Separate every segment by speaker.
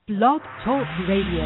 Speaker 1: Blog Talk Radio.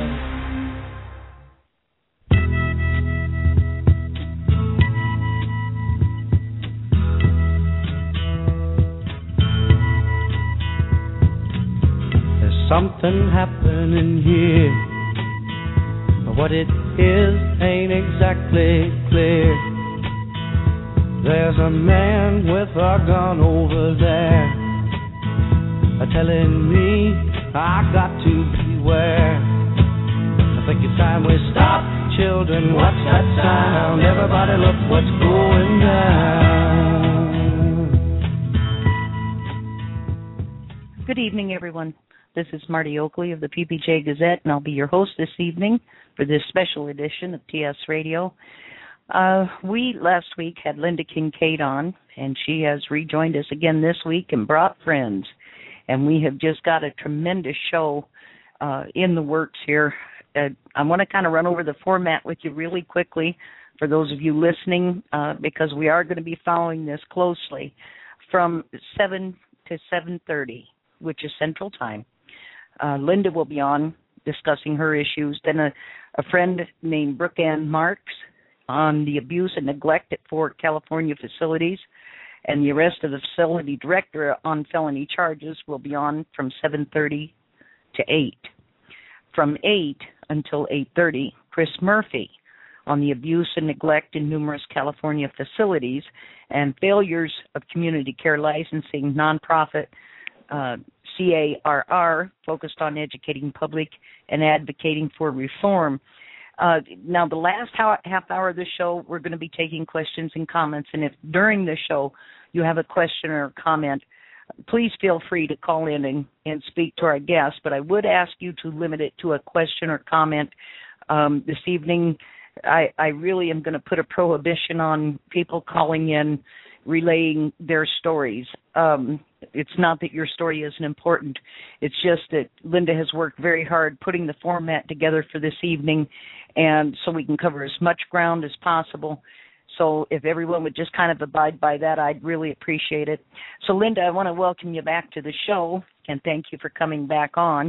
Speaker 2: Something happening here, but what it is ain't exactly clear. There's a man with a gun over there, telling me I got to beware. I think it's time we stop, children, watch that sound. Everybody look what's going down.
Speaker 3: Good evening, everyone. This is Marty Oakley of the PBJ Gazette, and I'll be your host this evening for this special edition of TS Radio. We last week had Linda Kincaid on, and she has rejoined us again this week and brought friends. And we have just got a tremendous show in the works here. I want to kind of run over the format with you really quickly for those of you listening, because we are going to be following this closely from 7 to 7:30, which is Central Time. Linda will be on discussing her issues. Then a friend named Brooke Ann Marks on the abuse and neglect at 4 California facilities, and the arrest of the facility director on felony charges will be on from 7:30 to 8. From 8 until 8:30, Chris Murphy on the abuse and neglect in numerous California facilities and failures of community care licensing nonprofit CARR, focused on educating public and advocating for reform. Now, the last half hour of the show, we're going to be taking questions and comments, and if during the show you have a question or a comment, please feel free to call in and speak to our guests, but I would ask you to limit it to a question or comment. This evening, I really am going to put a prohibition on people calling in relaying their stories. It's not that your story isn't important. It's just that Linda has worked very hard putting the format together for this evening, and so we can cover as much ground as possible. So if everyone would just kind of abide by that, I'd really appreciate it. So, Linda, I want to welcome you back to the show, and thank you for coming back on.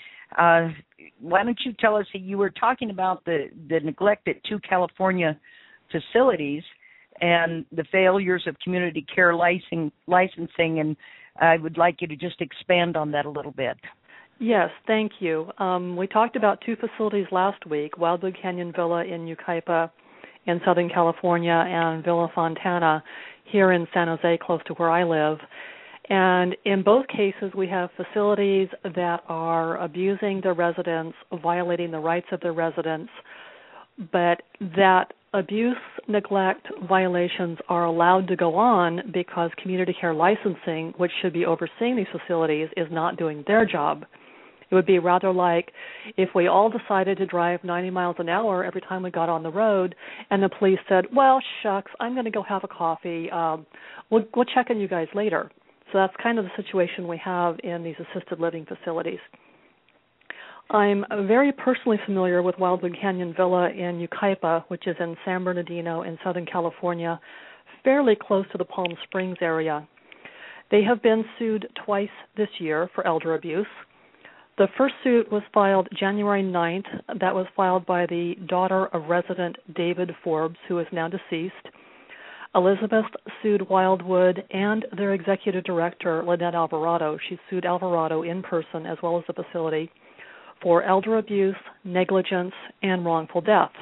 Speaker 3: Why don't you tell us, you were talking about the neglect at 2 California facilities and the failures of community care licensing, and I would like you to just expand on that a little bit.
Speaker 4: Yes, thank you. We talked about 2 facilities last week, Wildwood Canyon Villa in Yucaipa in Southern California and Villa Fontana here in San Jose, close to where I live. And in both cases, we have facilities that are abusing their residents, violating the rights of their residents, but that abuse, neglect, violations are allowed to go on because community care licensing, which should be overseeing these facilities, is not doing their job. It would be rather like if we all decided to drive 90 miles an hour every time we got on the road, and the police said, well, shucks, I'm going to go have a coffee. We'll check on you guys later. So that's kind of the situation we have in these assisted living facilities. I'm very personally familiar with Wildwood Canyon Villa in Yucaipa, which is in San Bernardino in Southern California, fairly close to the Palm Springs area. They have been sued twice this year for elder abuse. The first suit was filed January 9th. That was filed by the daughter of resident David Forbes, who is now deceased. Elizabeth sued Wildwood and their executive director, Lynette Alvarado. She sued Alvarado in person as well as the facility for elder abuse, negligence, and wrongful death.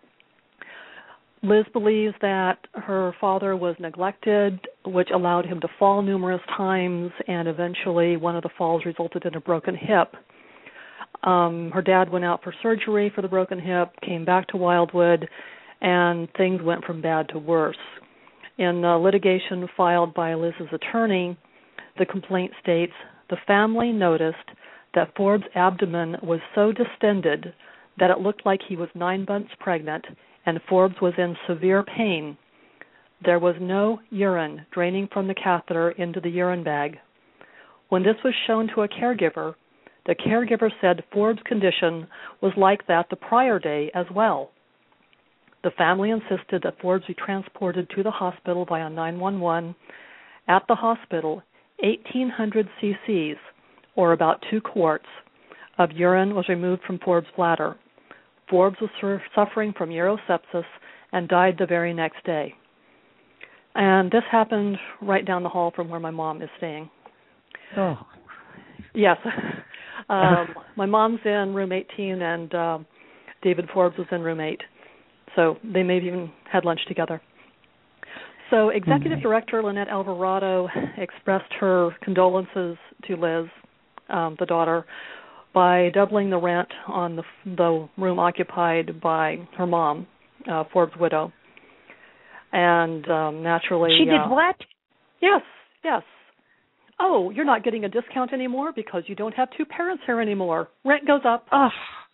Speaker 4: Liz believes that her father was neglected, which allowed him to fall numerous times, and eventually one of the falls resulted in a broken hip. Her dad went out for surgery for the broken hip, came back to Wildwood, and things went from bad to worse. In the litigation filed by Liz's attorney, the complaint states, the family noticed that Forbes' abdomen was so distended that it looked like he was 9 months pregnant, and Forbes was in severe pain. There was no urine draining from the catheter into the urine bag. When this was shown to a caregiver, the caregiver said Forbes' condition was like that the prior day as well. The family insisted that Forbes be transported to the hospital via 911. At the hospital, 1,800 cc's, or about 2 quarts, of urine was removed from Forbes' bladder. Forbes was suffering from urosepsis and died the very next day. And this happened right down the hall from where my mom is staying.
Speaker 3: Oh.
Speaker 4: Yes. My mom's in room 18, and David Forbes was in room 8. So they may have even had lunch together. So Executive Director Lynette Alvarado expressed her condolences to Liz, the daughter, by doubling the rent on the room occupied by her mom, Forbes' widow. And naturally...
Speaker 3: She did what?
Speaker 4: Yes. Oh, you're not getting a discount anymore because you don't have two parents here anymore. Rent goes up.
Speaker 3: Oh.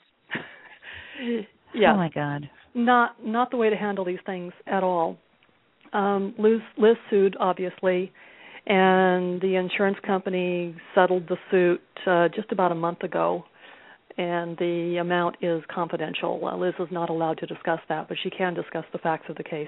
Speaker 4: Yeah.
Speaker 3: Oh, my God.
Speaker 4: Not the way to handle these things at all. Liz sued, obviously, and the insurance company settled the suit just about a month ago, and the amount is confidential. Liz is not allowed to discuss that, but she can discuss the facts of the case.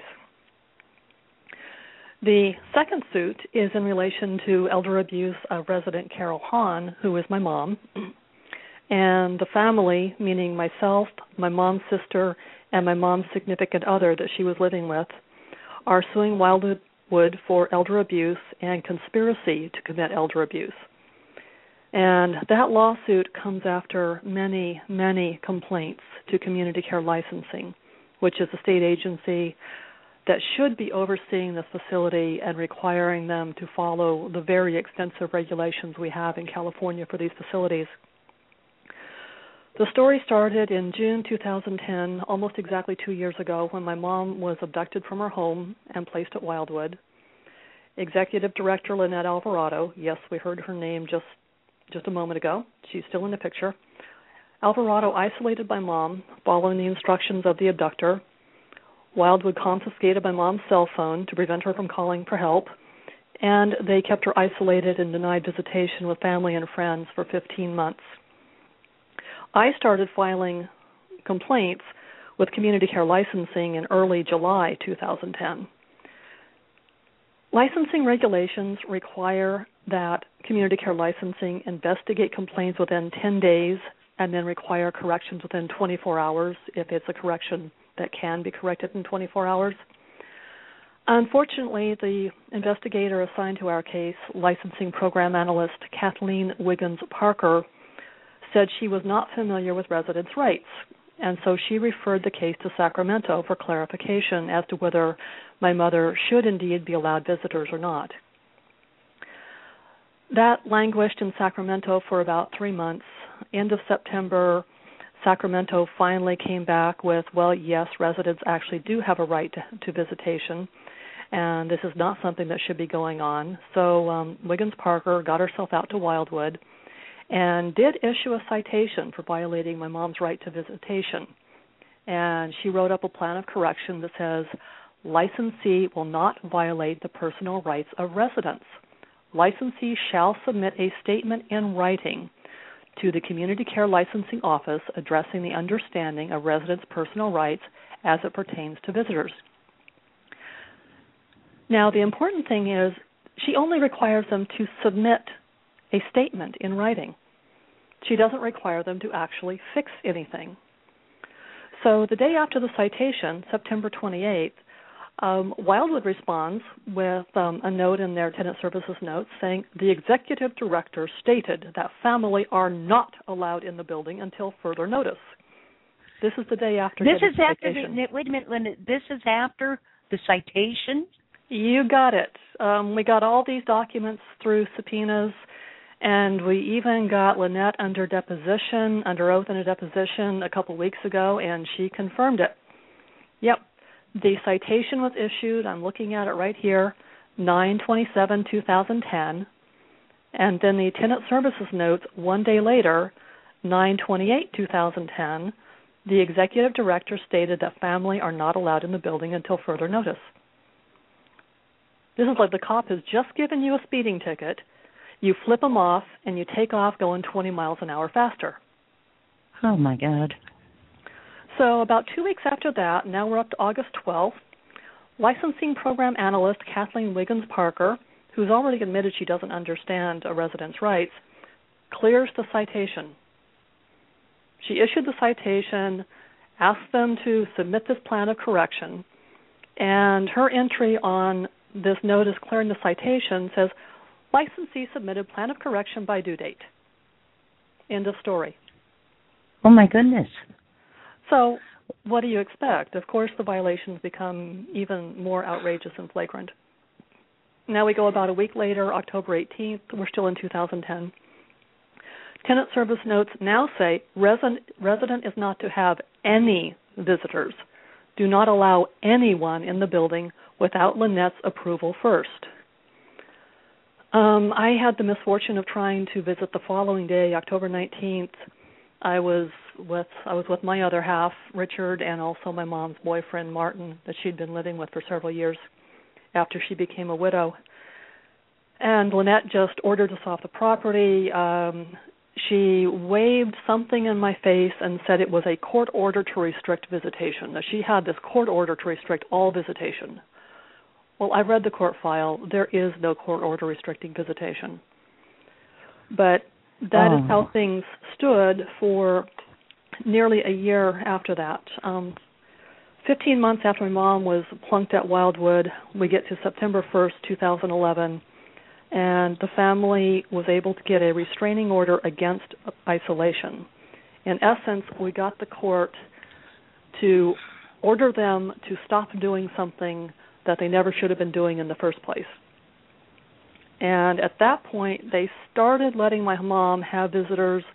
Speaker 4: The second suit is in relation to elder abuse of resident Carol Hahn, who is my mom, and the family, meaning myself, my mom's sister, and my mom's significant other that she was living with, are suing Wildwood for elder abuse and conspiracy to commit elder abuse. And that lawsuit comes after many, many complaints to Community Care Licensing, which is a state agency that should be overseeing this facility and requiring them to follow the very extensive regulations we have in California for these facilities. The story started in June 2010, almost exactly 2 years ago, when my mom was abducted from her home and placed at Wildwood. Executive Director Lynette Alvarado, yes, we heard her name just a moment ago. She's still in the picture. Alvarado isolated my mom following the instructions of the abductor. Wildwood confiscated my mom's cell phone to prevent her from calling for help, and they kept her isolated and denied visitation with family and friends for 15 months. I started filing complaints with Community Care Licensing in early July 2010. Licensing regulations require that Community Care Licensing investigate complaints within 10 days and then require corrections within 24 hours if it's a correction that can be corrected in 24 hours. Unfortunately, the investigator assigned to our case, licensing program analyst Kathleen Wiggins Parker, said she was not familiar with residents' rights, and so she referred the case to Sacramento for clarification as to whether my mother should indeed be allowed visitors or not. That languished in Sacramento for about 3 months. End of September, Sacramento finally came back with, well, yes, residents actually do have a right to visitation, and this is not something that should be going on. So Wiggins Parker got herself out to Wildwood and did issue a citation for violating my mom's right to visitation. And she wrote up a plan of correction that says, licensee will not violate the personal rights of residents. Licensee shall submit a statement in writing to the Community Care Licensing Office addressing the understanding of residents' personal rights as it pertains to visitors. Now, the important thing is she only requires them to submit a statement in writing. She doesn't require them to actually fix anything. So the day after the citation, September 28th, Wildwood responds with a note in their tenant services notes saying, the executive director stated that family are not allowed in the building until further notice. This is the day after
Speaker 3: this is after
Speaker 4: citation.
Speaker 3: wait a minute, Linda. This is after the citation?
Speaker 4: You got it. We got all these documents through subpoenas, and we even got Lynette under oath in a deposition a couple weeks ago, and she confirmed it. Yep. The citation was issued, I'm looking at it right here, 9/27/2010, and then the tenant services notes 1 day later, 9/28/2010, the executive director stated that family are not allowed in the building until further notice. This is like the cop has just given you a speeding ticket, you flip them off, and you take off going 20 miles an hour faster.
Speaker 3: Oh, my God.
Speaker 4: So about 2 weeks after that, now we're up to August 12th, licensing program analyst Kathleen Wiggins Parker, who's already admitted she doesn't understand a resident's rights, clears the citation. She issued the citation, asked them to submit this plan of correction, and her entry on this notice clearing the citation says, licensee submitted plan of correction by due date. End of story.
Speaker 3: Oh, my goodness.
Speaker 4: So what do you expect? Of course, the violations become even more outrageous and flagrant. Now we go about a week later, October 18th. We're still in 2010. Tenant service notes now say resident is not to have any visitors. Do not allow anyone in the building without Lynette's approval first. I had the misfortune of trying to visit the following day, October 19th. I was with my other half, Richard, and also my mom's boyfriend, Martin, that she'd been living with for several years after she became a widow. And Lynette just ordered us off the property. She waved something in my face and said it was a court order to restrict visitation. Now, she had this court order to restrict all visitation. Well, I read the court file. There is no court order restricting visitation. But that is how things stood for nearly a year after that. 15 months after my mom was plunked at Wildwood, we get to September 1st, 2011, and the family was able to get a restraining order against isolation. In essence, we got the court to order them to stop doing something that they never should have been doing in the first place. And at that point, they started letting my mom have visitors.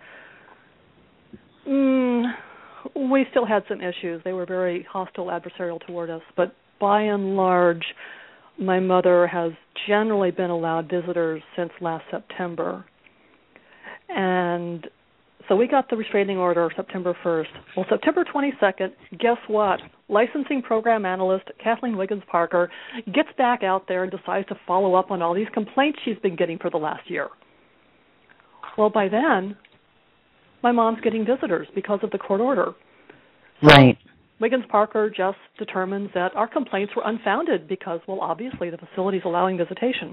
Speaker 4: We still had some issues. They were very hostile, adversarial toward us. But by and large, my mother has generally been allowed visitors since last September. And so we got the restraining order September 1st. Well, September 22nd, guess what? Licensing program analyst Kathleen Wiggins Parker gets back out there and decides to follow up on all these complaints she's been getting for the last year. Well, by then, my mom's getting visitors because of the court order.
Speaker 3: Right.
Speaker 4: Wiggins Parker just determines that our complaints were unfounded because, well, obviously the facility's allowing visitation.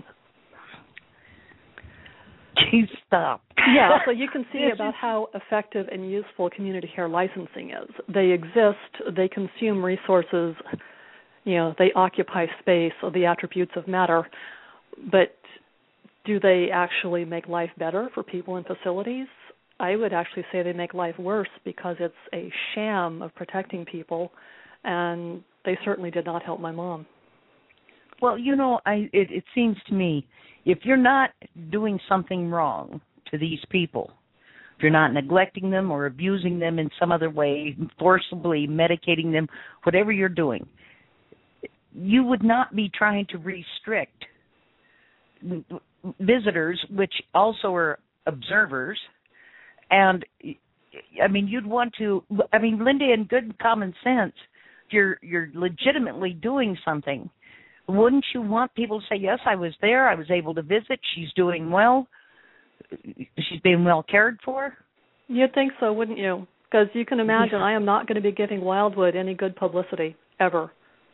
Speaker 3: Geez, stop.
Speaker 4: Yeah, so you can see about how effective and useful community care licensing is. They exist, they consume resources, they occupy space, so the attributes of matter, but do they actually make life better for people in facilities? I would actually say they make life worse because it's a sham of protecting people, and they certainly did not help my mom.
Speaker 3: Well, it seems to me, if you're not doing something wrong to these people, if you're not neglecting them or abusing them in some other way, forcibly medicating them, whatever you're doing, you would not be trying to restrict visitors, which also are observers. And, you'd want to, Linda, in good common sense, if you're legitimately doing something, wouldn't you want people to say, yes, I was there, I was able to visit, she's doing well, she's being well cared for?
Speaker 4: You'd think so, wouldn't you? Because you can imagine I am not going to be giving Wildwood any good publicity, ever.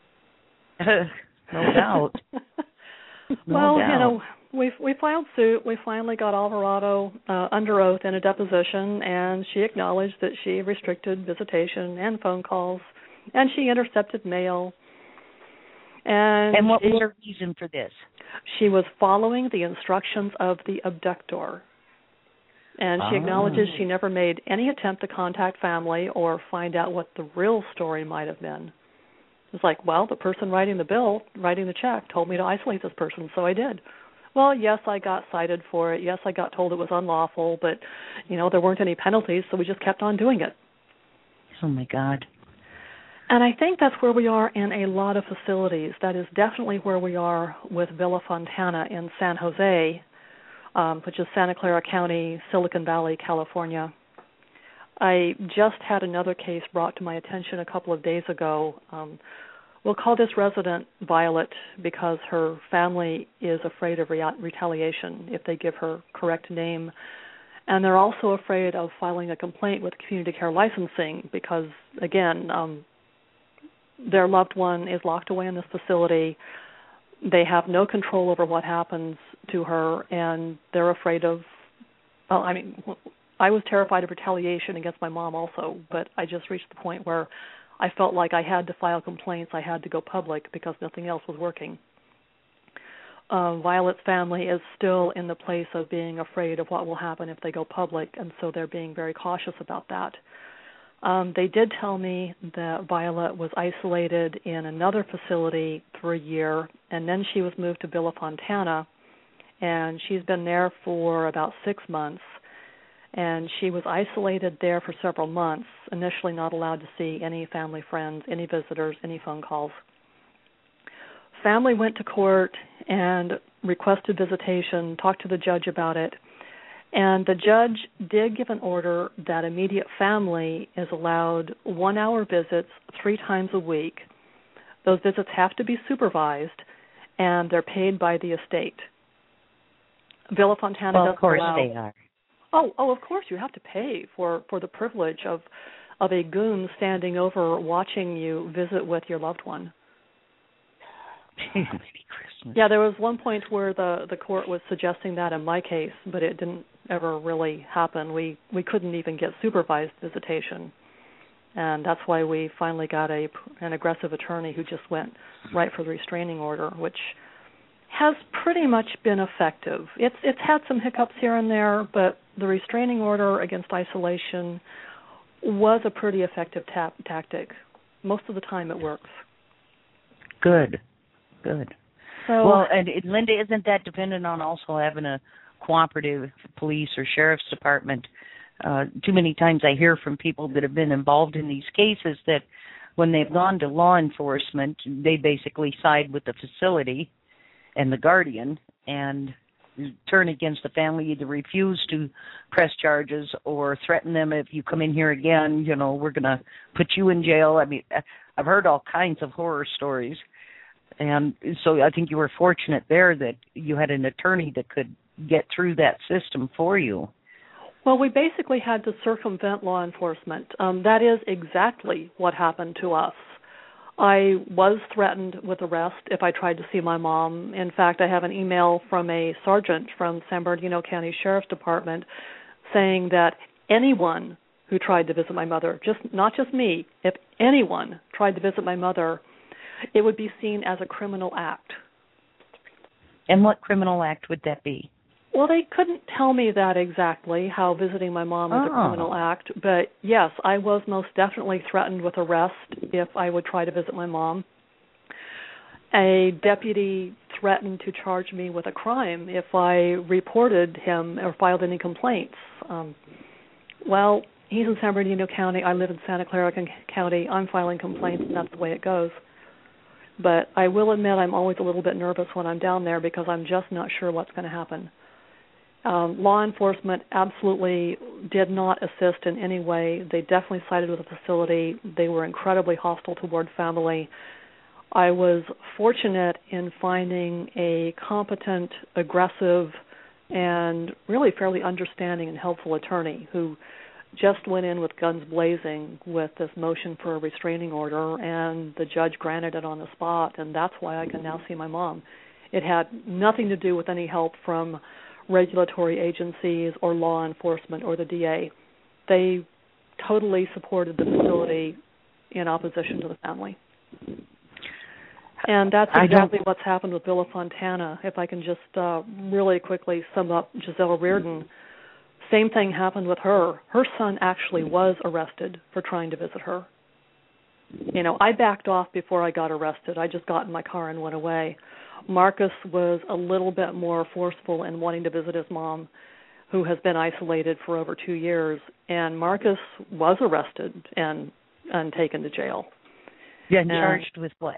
Speaker 3: No doubt.
Speaker 4: No doubt. We filed suit. We finally got Alvarado under oath in a deposition, and she acknowledged that she restricted visitation and phone calls, and she intercepted mail. And
Speaker 3: what was her reason for this?
Speaker 4: She was following the instructions of the abductor. And she acknowledges she never made any attempt to contact family or find out what the real story might have been. It's like, well, the person writing the check, told me to isolate this person, so I did. Well, yes, I got cited for it. Yes, I got told it was unlawful, but, there weren't any penalties, so we just kept on doing it.
Speaker 3: Oh, my God.
Speaker 4: And I think that's where we are in a lot of facilities. That is definitely where we are with Villa Fontana in San Jose, which is Santa Clara County, Silicon Valley, California. I just had another case brought to my attention a couple of days ago. We'll call this resident Violet because her family is afraid of retaliation if they give her correct name. And they're also afraid of filing a complaint with community care licensing because, again, their loved one is locked away in this facility. They have no control over what happens to her, and they're afraid of, I was terrified of retaliation against my mom also, but I just reached the point where I felt like I had to file complaints. I had to go public because nothing else was working. Violet's family is still in the place of being afraid of what will happen if they go public, and so they're being very cautious about that. They did tell me that Violet was isolated in another facility for a year, and then she was moved to Villa Fontana, and she's been there for about 6 months, and she was isolated there for several months, initially not allowed to see any family friends, any visitors, any phone calls. Family went to court and requested visitation, talked to the judge about it, and the judge did give an order that immediate family is allowed 1-hour visits 3 times a week. Those visits have to be supervised, and they're paid by the estate. Villa Fontana doesn't allow...
Speaker 3: Of course they are.
Speaker 4: Oh, of course you have to pay for the privilege of a goon standing over watching you visit with your loved one. Yeah, there was one point where the court was suggesting that in my case, but it didn't ever really happen. We couldn't even get supervised visitation, and that's why we finally got an aggressive attorney who just went right for the restraining order, which has pretty much been effective. It's had some hiccups here and there, but the restraining order against isolation was a pretty effective tactic. Most of the time it works.
Speaker 3: Good.
Speaker 4: So,
Speaker 3: well, and Linda, isn't that dependent on also having a cooperative police or sheriff's department? Too many times I hear from people that have been involved in these cases that when they've gone to law enforcement, they basically side with the facility and the guardian and turn against the family, either refuse to press charges or threaten them, if you come in here again, we're going to put you in jail. I mean, I've heard all kinds of horror stories. And so I think you were fortunate there that you had an attorney that could get through that system for you.
Speaker 4: Well, we basically had to circumvent law enforcement. That is exactly what happened to us. I was threatened with arrest if I tried to see my mom. In fact, I have an email from a sergeant from San Bernardino County Sheriff's Department saying that anyone who tried to visit my mother, not just me, if anyone tried to visit my mother, it would be seen as a criminal act.
Speaker 3: And what criminal act would that be?
Speaker 4: Well, they couldn't tell me that exactly, how visiting my mom is a criminal act. But, yes, I was most definitely threatened with arrest if I would try to visit my mom. A deputy threatened to charge me with a crime if I reported him or filed any complaints. Well, he's in San Bernardino County. I live in Santa Clara County. I'm filing complaints, and that's the way it goes. But I will admit I'm always a little bit nervous when I'm down there because I'm just not sure what's going to happen. Law enforcement absolutely did not assist in any way. They definitely sided with the facility. They were incredibly hostile toward family. I was fortunate in finding a competent, aggressive, and really fairly understanding and helpful attorney who just went in with guns blazing with this motion for a restraining order, and the judge granted it on the spot, and that's why I can now see my mom. It had nothing to do with any help from regulatory agencies or law enforcement or the DA. They totally supported the facility in opposition to the family. And that's exactly what's happened with Villa Fontana. If I can just really quickly sum up Giselle Reardon, same thing happened with her. Her son actually was arrested for trying to visit her. I backed off before I got arrested. I just got in my car and went away. Marcus was a little bit more forceful in wanting to visit his mom, who has been isolated for over 2 years, and Marcus was arrested and taken to jail.
Speaker 3: Yeah, and charged with what?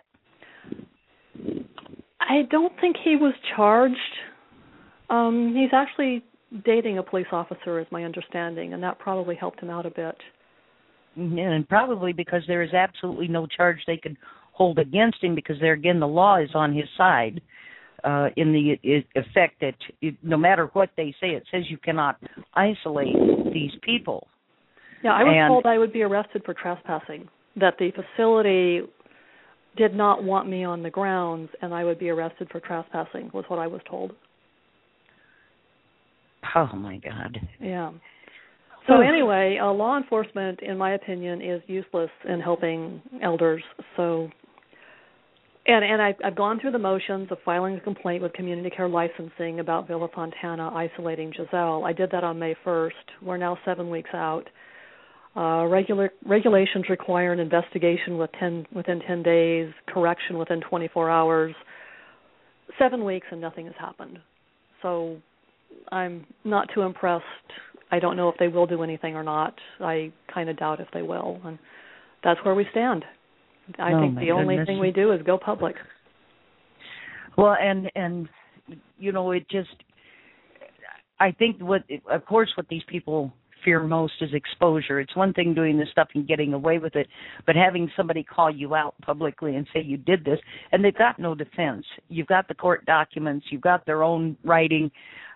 Speaker 4: I don't think he was charged. He's actually dating a police officer, is my understanding, and that probably helped him out a bit.
Speaker 3: And probably because there is absolutely no charge they could hold against him, because there again the law is on his side in the effect that no matter what they say, it says you cannot isolate these people.
Speaker 4: Yeah, I was told I would be arrested for trespassing, that the facility did not want me on the grounds and I would be arrested for trespassing, was what I was told.
Speaker 3: Oh, my God.
Speaker 4: Yeah. So anyway, law enforcement, in my opinion, is useless in helping elders. So, and I've gone through the motions of filing a complaint with Community Care Licensing about Villa Fontana isolating Giselle. I did that on May 1st. We're now 7 weeks out. Regulations require an investigation within 10 days, correction within 24 hours. 7 weeks and nothing has happened. So I'm not too impressed. I don't know if they will do anything or not. I kind of doubt if they will. And that's where we stand. I think the only thing we do is go public.
Speaker 3: Well, and you know, it just, I think what these people fear most is exposure. It's one thing doing this stuff and getting away with it, but having somebody call you out publicly and say you did this, and they've got no defense. You've got the court documents. You've got their own writing.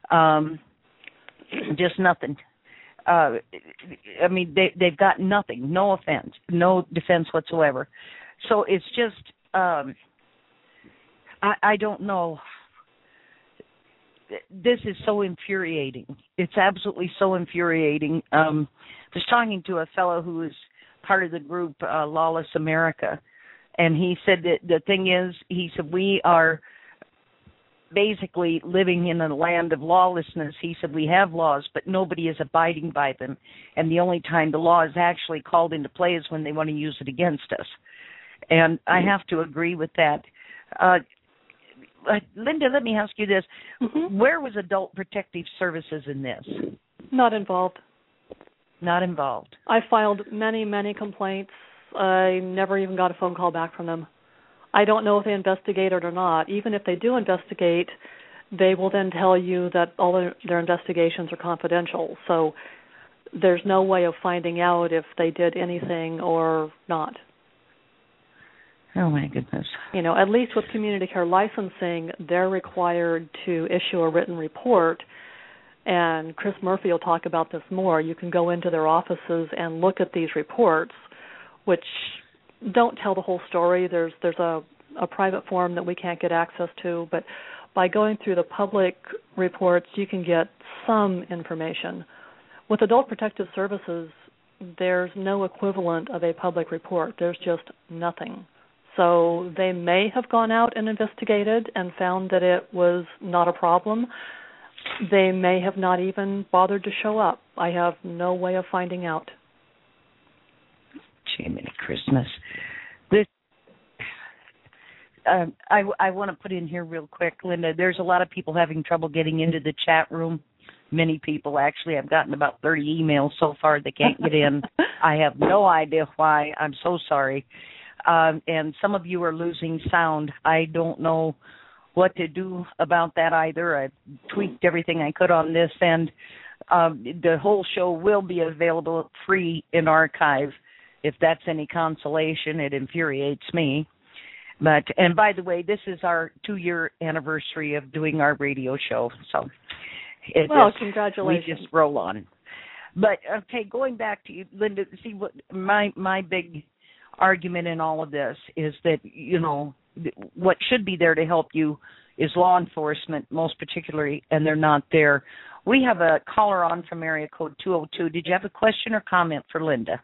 Speaker 3: Just nothing. I mean, they've got nothing, no offense, no defense whatsoever. So it's just, I don't know. This is so infuriating. It's absolutely so infuriating. I was talking to a fellow who is part of the group Lawless America, and he said that the thing is, he said, we are basically living in a land of lawlessness. He said, we have laws, but nobody is abiding by them. And the only time the law is actually called into play is when they want to use it against us. And I have to agree with that. Linda, let me ask you this. Mm-hmm. Where was Adult Protective Services in this?
Speaker 4: Not involved.
Speaker 3: Not involved.
Speaker 4: I filed many, many complaints. I never even got a phone call back from them. I don't know if they investigated or not. Even if they do investigate, they will then tell you that all their investigations are confidential. So there's no way of finding out if they did anything or not.
Speaker 3: Oh, my goodness.
Speaker 4: You know, at least with Community Care Licensing, they're required to issue a written report, and Chris Murphy will talk about this more. You can go into their offices and look at these reports, which don't tell the whole story. There's a private form that we can't get access to, but by going through the public reports, you can get some information. With Adult Protective Services, there's no equivalent of a public report. There's just nothing. So they may have gone out and investigated and found that it was not a problem. They may have not even bothered to show up. I have no way of finding out.
Speaker 3: Jiminy Christmas. This, I want to put in here real quick, Linda, there's a lot of people having trouble getting into the chat room. Many people, actually. I've gotten about 30 emails so far that can't get in. I have no idea why. I'm so sorry. And some of you are losing sound. I don't know what to do about that either. I've tweaked everything I could on this, and the whole show will be available free in archive. If that's any consolation, it infuriates me. But, and by the way, this is our 2-year anniversary of doing our radio show. So,
Speaker 4: congratulations.
Speaker 3: We just roll on. But, okay, going back to you, Linda, see, what my big argument in all of this is that, you know, what should be there to help you is law enforcement, most particularly, and they're not there. We have a caller on from area code 202. Did you have a question or comment for Linda?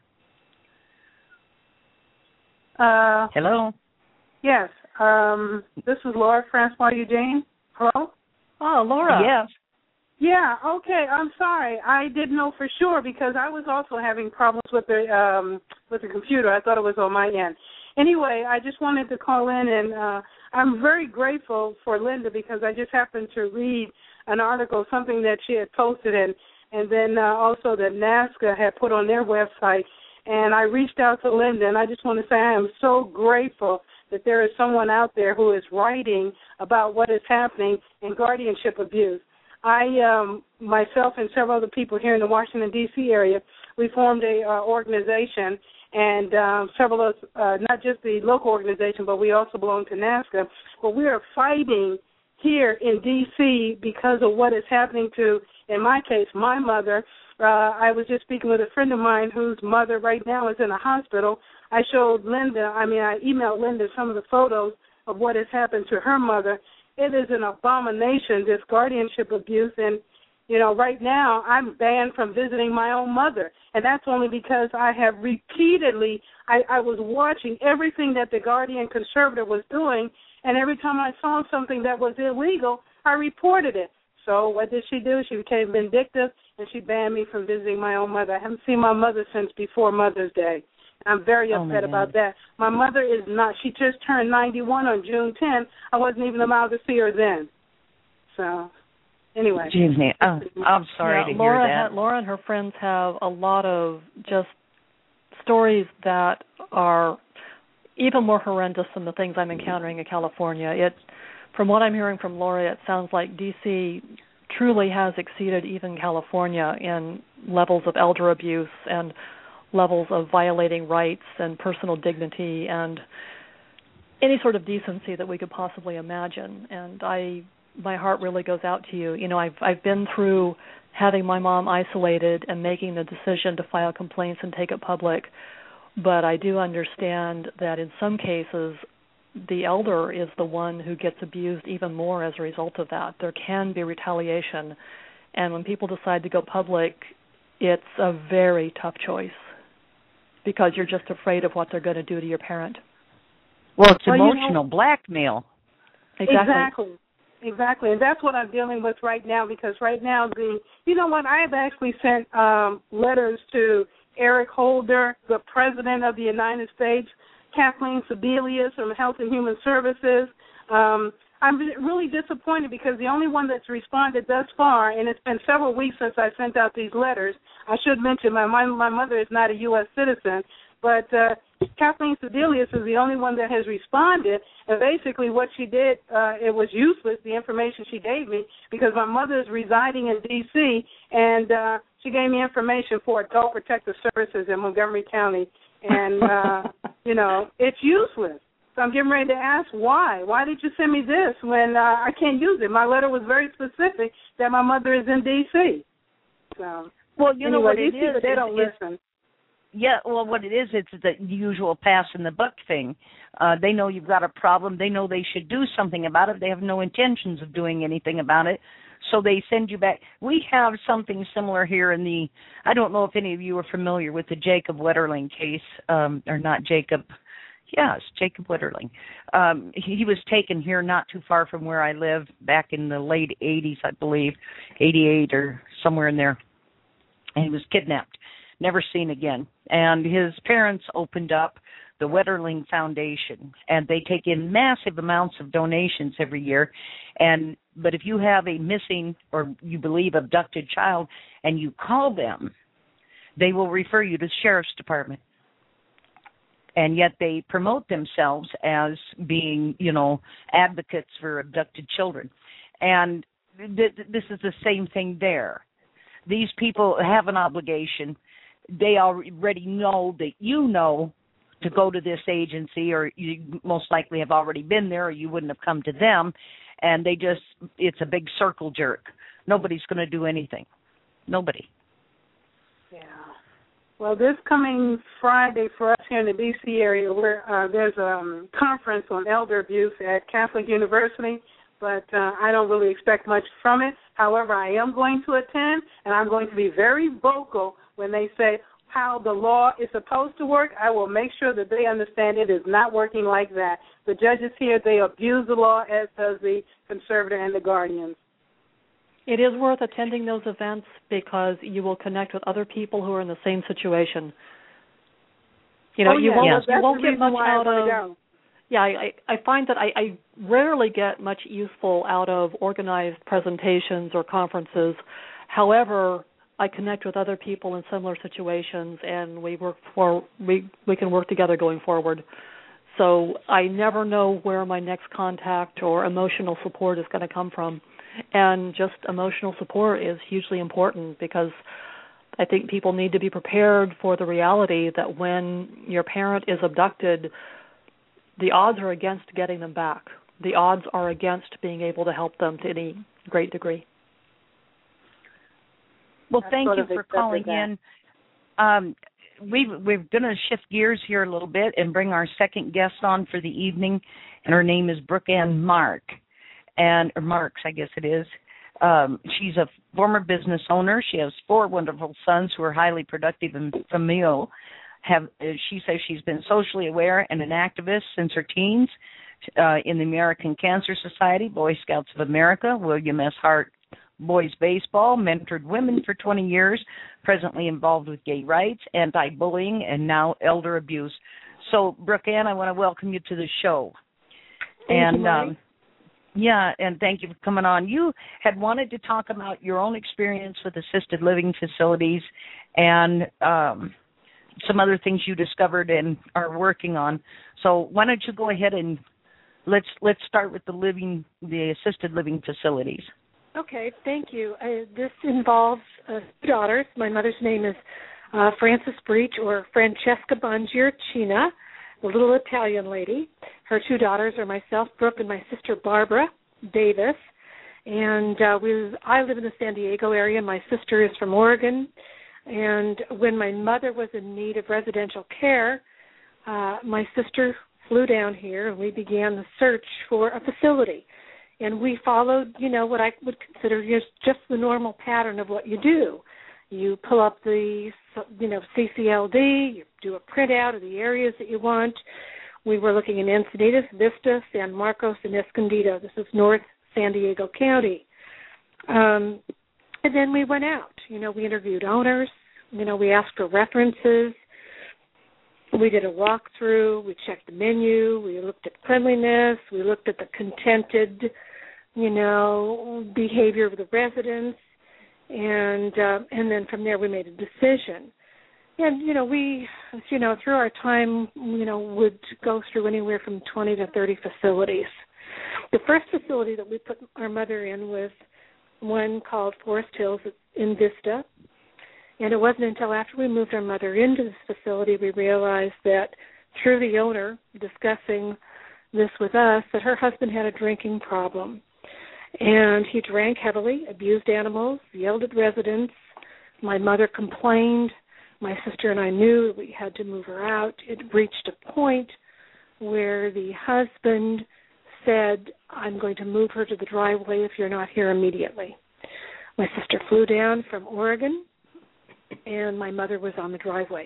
Speaker 3: Hello?
Speaker 1: Yes. This is Laura Francois Eugene. Hello?
Speaker 4: Oh, Laura.
Speaker 3: Yes.
Speaker 1: Yeah, okay. I'm sorry. I didn't know for sure because I was also having problems with the computer. I thought it was on my end. Anyway, I just wanted to call in, and I'm very grateful for Linda because I just happened to read an article, something that she had posted, and then also that NAASCA had put on their website. And I reached out to Linda, and I just want to say I am so grateful that there is someone out there who is writing about what is happening in guardianship abuse. I, myself and several other people here in the Washington, D.C. area, we formed a organization, and several of us, not just the local organization, but we also belong to NAASCA, but we are fighting here in D.C. because of what is happening to, in my case, my mother. I was just speaking with a friend of mine whose mother right now is in a hospital. I emailed Linda some of the photos of what has happened to her mother. It is an abomination, this guardianship abuse, and, Right now I'm banned from visiting my own mother, and that's only because I have repeatedly, I was watching everything that the Guardian conservative was doing, and every time I saw something that was illegal, I reported it. So what did she do? She became vindictive, and she banned me from visiting my own mother. I haven't seen my mother since before Mother's Day. I'm very upset about that. My mother is not. She just turned 91 on June 10th. I wasn't even allowed to see her then. So, anyway.
Speaker 3: Jeez, I'm sorry to hear that.
Speaker 4: Laura and her friends have a lot of just stories that are even more horrendous than the things I'm encountering in California. From what I'm hearing from Laura, it sounds like D.C. truly has exceeded even California in levels of elder abuse and levels of violating rights and personal dignity and any sort of decency that we could possibly imagine. And my heart really goes out to you. I've been through having my mom isolated and making the decision to file complaints and take it public, but I do understand that in some cases the elder is the one who gets abused even more as a result of that. There can be retaliation, and when people decide to go public, it's a very tough choice because you're just afraid of what they're going to do to your parent.
Speaker 3: Well, it's emotional blackmail.
Speaker 1: Exactly, and that's what I'm dealing with right now, because right now I have actually sent letters to Eric Holder, the President of the United States, Kathleen Sebelius from Health and Human Services. I'm really disappointed because the only one that's responded thus far, and it's been several weeks since I sent out these letters. I should mention my mother is not a U.S. citizen, but Kathleen Sebelius is the only one that has responded. And basically what she did, it was useless, the information she gave me, because my mother is residing in D.C., and she gave me information for Adult Protective Services in Montgomery County. And, it's useless. So I'm getting ready to ask why. Why did you send me this when I can't use it? My letter was very specific that my mother is in D.C. So,
Speaker 3: well, you know what it is?
Speaker 1: They don't listen.
Speaker 3: Yeah, well, what it is, it's the usual pass in the buck thing. They know you've got a problem. They know they should do something about it. They have no intentions of doing anything about it. So they send you back. We have something similar here I don't know if any of you are familiar with the Jacob Wetterling case, or not Jacob. Yes, Jacob Wetterling. He was taken here not too far from where I live back in the late 80s, I believe, 88 or somewhere in there. And he was kidnapped, never seen again. And his parents opened up the Wetterling Foundation, and they take in massive amounts of donations every year. But if you have a missing or you believe abducted child and you call them, they will refer you to the sheriff's department. And yet they promote themselves as being, advocates for abducted children. And this is the same thing there. These people have an obligation. They already know that to go to this agency, or you most likely have already been there, or you wouldn't have come to them. And it's a big circle jerk. Nobody's going to do anything. Nobody.
Speaker 1: Yeah. Well, this coming Friday for us here in the D.C. area, there's a conference on elder abuse at Catholic University, but I don't really expect much from it. However, I am going to attend, and I'm going to be very vocal when they say how the law is supposed to work. I will make sure that they understand it is not working like that. The judges here, they abuse the law, as does the conservator and the guardians.
Speaker 4: It is worth attending those events because you will connect with other people who are in the same situation. You won't get much out of. Yeah, I find that I rarely get much useful out of organized presentations or conferences. However, I connect with other people in similar situations, and we can work together going forward. So I never know where my next contact or emotional support is going to come from. And just emotional support is hugely important because I think people need to be prepared for the reality that when your parent is abducted, the odds are against getting them back. The odds are against being able to help them to any great degree.
Speaker 3: Well, thank you for calling in. We're going to shift gears here a little bit and bring our second guest on for the evening, and her name is Brooke Ann Mark, or Marks, I guess it is. She's a former business owner. She has 4 wonderful sons who are highly productive and familial. She says she's been socially aware and an activist since her teens in the American Cancer Society, Boy Scouts of America, William S. Hart Boys Baseball, mentored women for 20 years, presently involved with gay rights, anti-bullying, and now elder abuse. So, Brooke Ann, I want to welcome you to the show.
Speaker 5: Thank you, Mary.
Speaker 3: Yeah, and thank you for coming on. You had wanted to talk about your own experience with assisted living facilities and some other things you discovered and are working on. So why don't you go ahead and let's start with the assisted living facilities.
Speaker 5: Okay, thank you. This involves 2 daughters. My mother's name is Frances Breach, or Francesca Bongiorcina, the little Italian lady. Her 2 daughters are myself, Brooke, and my sister Barbara Davis. And I live in the San Diego area. My sister is from Oregon. And when my mother was in need of residential care, my sister flew down here, and we began the search for a facility. And we followed, what I would consider just the normal pattern of what you do. You pull up the, CCLD, you do a printout of the areas that you want. We were looking in Encinitas, Vista, San Marcos, and Escondido. This is North San Diego County. And then we went out. We interviewed owners. We asked for references. We did a walkthrough. We checked the menu. We looked at cleanliness. We looked at the contented, behavior of the residents. And then from there we made a decision. And, we, through our time, would go through anywhere from 20 to 30 facilities. The first facility that we put our mother in was one called Forest Hills in Vista. And it wasn't until after we moved our mother into this facility we realized that through the owner discussing this with us that her husband had a drinking problem. And he drank heavily, abused animals, yelled at residents. My mother complained. My sister and I knew that we had to move her out. It reached a point where the husband said, I'm going to move her to the driveway if you're not here immediately. My sister flew down from Oregon, and my mother was on the driveway.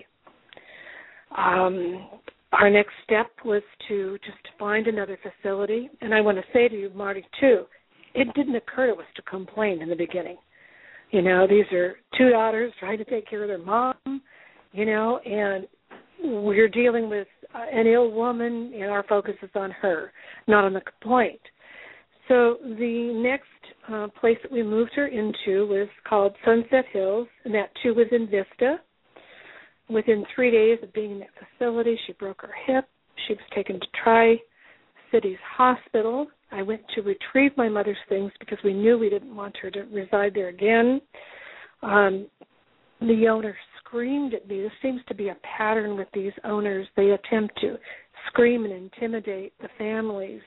Speaker 5: Our next step was to just find another facility. And I want to say to you, Marty, too, it didn't occur to us to complain in the beginning. These are 2 daughters trying to take care of their mom, and we're dealing with an ill woman, and our focus is on her, not on the complaint. So the next place that we moved her into was called Sunset Hills, and that, too, was in Vista. Within 3 days of being in that facility, she broke her hip. She was taken to Tri-Cities Hospital. I went to retrieve my mother's things because we knew we didn't want her to reside there again. The owner screamed at me. This seems to be a pattern with these owners. They attempt to scream and intimidate the families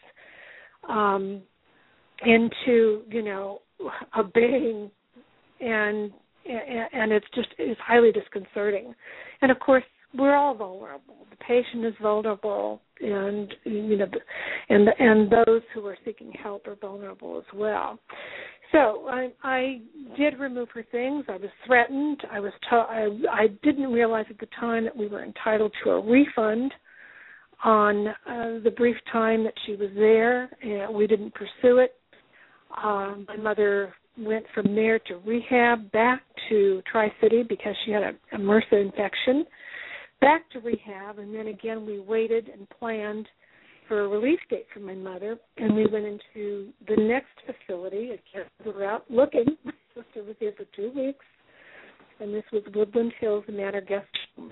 Speaker 5: into, obeying, and it's highly disconcerting. And of course, we're all vulnerable. The patient is vulnerable, and and those who are seeking help are vulnerable as well. So I did remove her things. I was threatened. I didn't realize at the time that we were entitled to a refund on the brief time that she was there. We didn't pursue it. My mother went from there to rehab, back to Tri-City because she had a MRSA infection, back to rehab, and then again we waited and planned for a relief date for my mother, and we went into the next facility. Again, we were out looking. My sister was here for 2 weeks, and this was Woodland Hills Manor Guest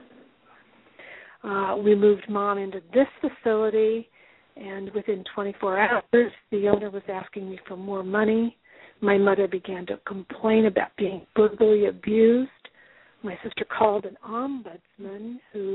Speaker 5: Home. We moved Mom into this facility, and within 24 hours, the owner was asking me for more money. My mother began to complain about being brutally abused. My sister called an ombudsman,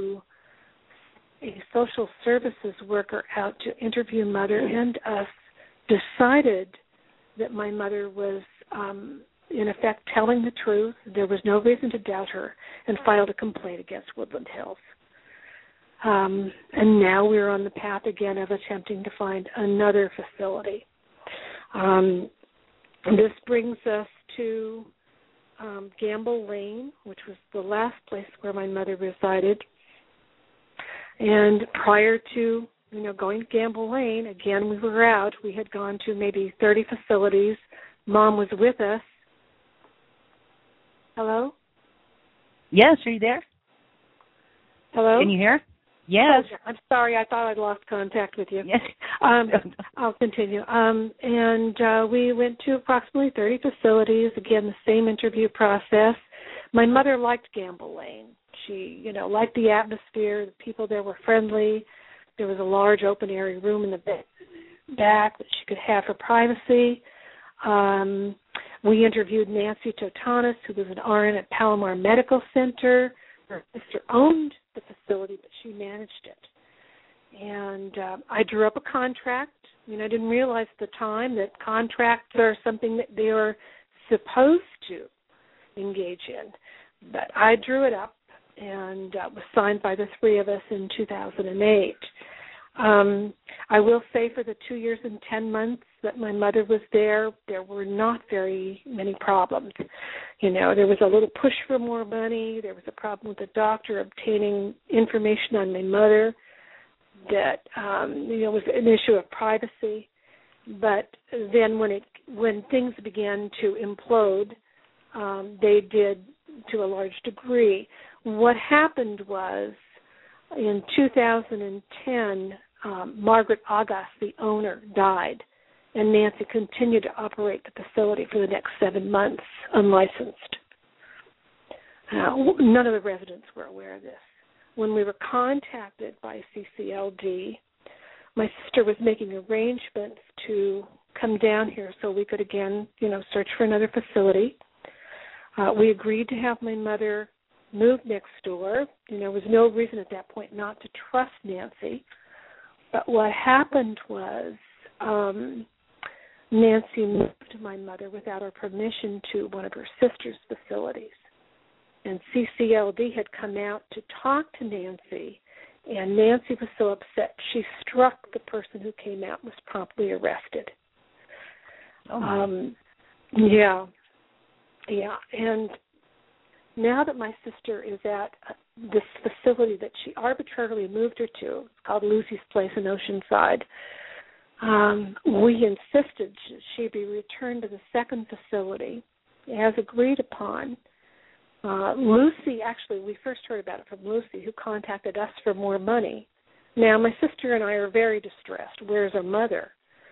Speaker 5: a social services worker out to interview Mother and us, decided that my mother was, in effect, telling the truth. There was no reason to doubt her, and filed a complaint against Woodland Hills. And now we're on the path again of attempting to find another facility. This brings us to Gamble Lane, which was the last place where my mother resided. And prior to, going to Gamble Lane, again, we were out. We had gone to maybe 30 facilities. Mom was with us. Hello?
Speaker 3: Yes, are you there?
Speaker 5: Hello?
Speaker 3: Can you hear? Yes.
Speaker 5: Oh, I'm sorry. I thought I'd lost contact with you.
Speaker 3: Yes.
Speaker 5: I'll continue. And we went to approximately 30 facilities. Again, the same interview process. My mother liked Gamble Lane. She, liked the atmosphere. The people there were friendly. There was a large open area room in the back that she could have for privacy. We interviewed Nancy Totanis, who was an RN at Palomar Medical Center. Her sister owned the facility, but she managed it. And I drew up a contract. I didn't realize at the time that contracts are something that they are supposed to engage in. But I drew it up, and was signed by the three of us in 2008. I will say for the 2 years and 10 months that my mother was there were not very many problems. There was a little push for more money. There was a problem with the doctor obtaining information on my mother that, was an issue of privacy. But then when things began to implode, they did to a large degree. What happened was in 2010, Margaret August, the owner, died, and Nancy continued to operate the facility for the next 7 months, unlicensed. None of the residents were aware of this. When we were contacted by CCLD, my sister was making arrangements to come down here so we could again, search for another facility. We agreed to have my mother move next door. There was no reason at that point not to trust Nancy. But what happened was Nancy moved my mother without our permission to one of her sister's facilities. And CCLD had come out to talk to Nancy, and Nancy was so upset she struck the person who came out and was promptly arrested.
Speaker 3: Oh.
Speaker 5: Yeah. And now that my sister is at this facility that she arbitrarily moved her to, it's called Lucy's Place in Oceanside, we insisted she be returned to the second facility as agreed upon. Lucy, actually, we first heard about it from Lucy, who contacted us for more money. Now, my sister and I are very distressed. Where's our mother?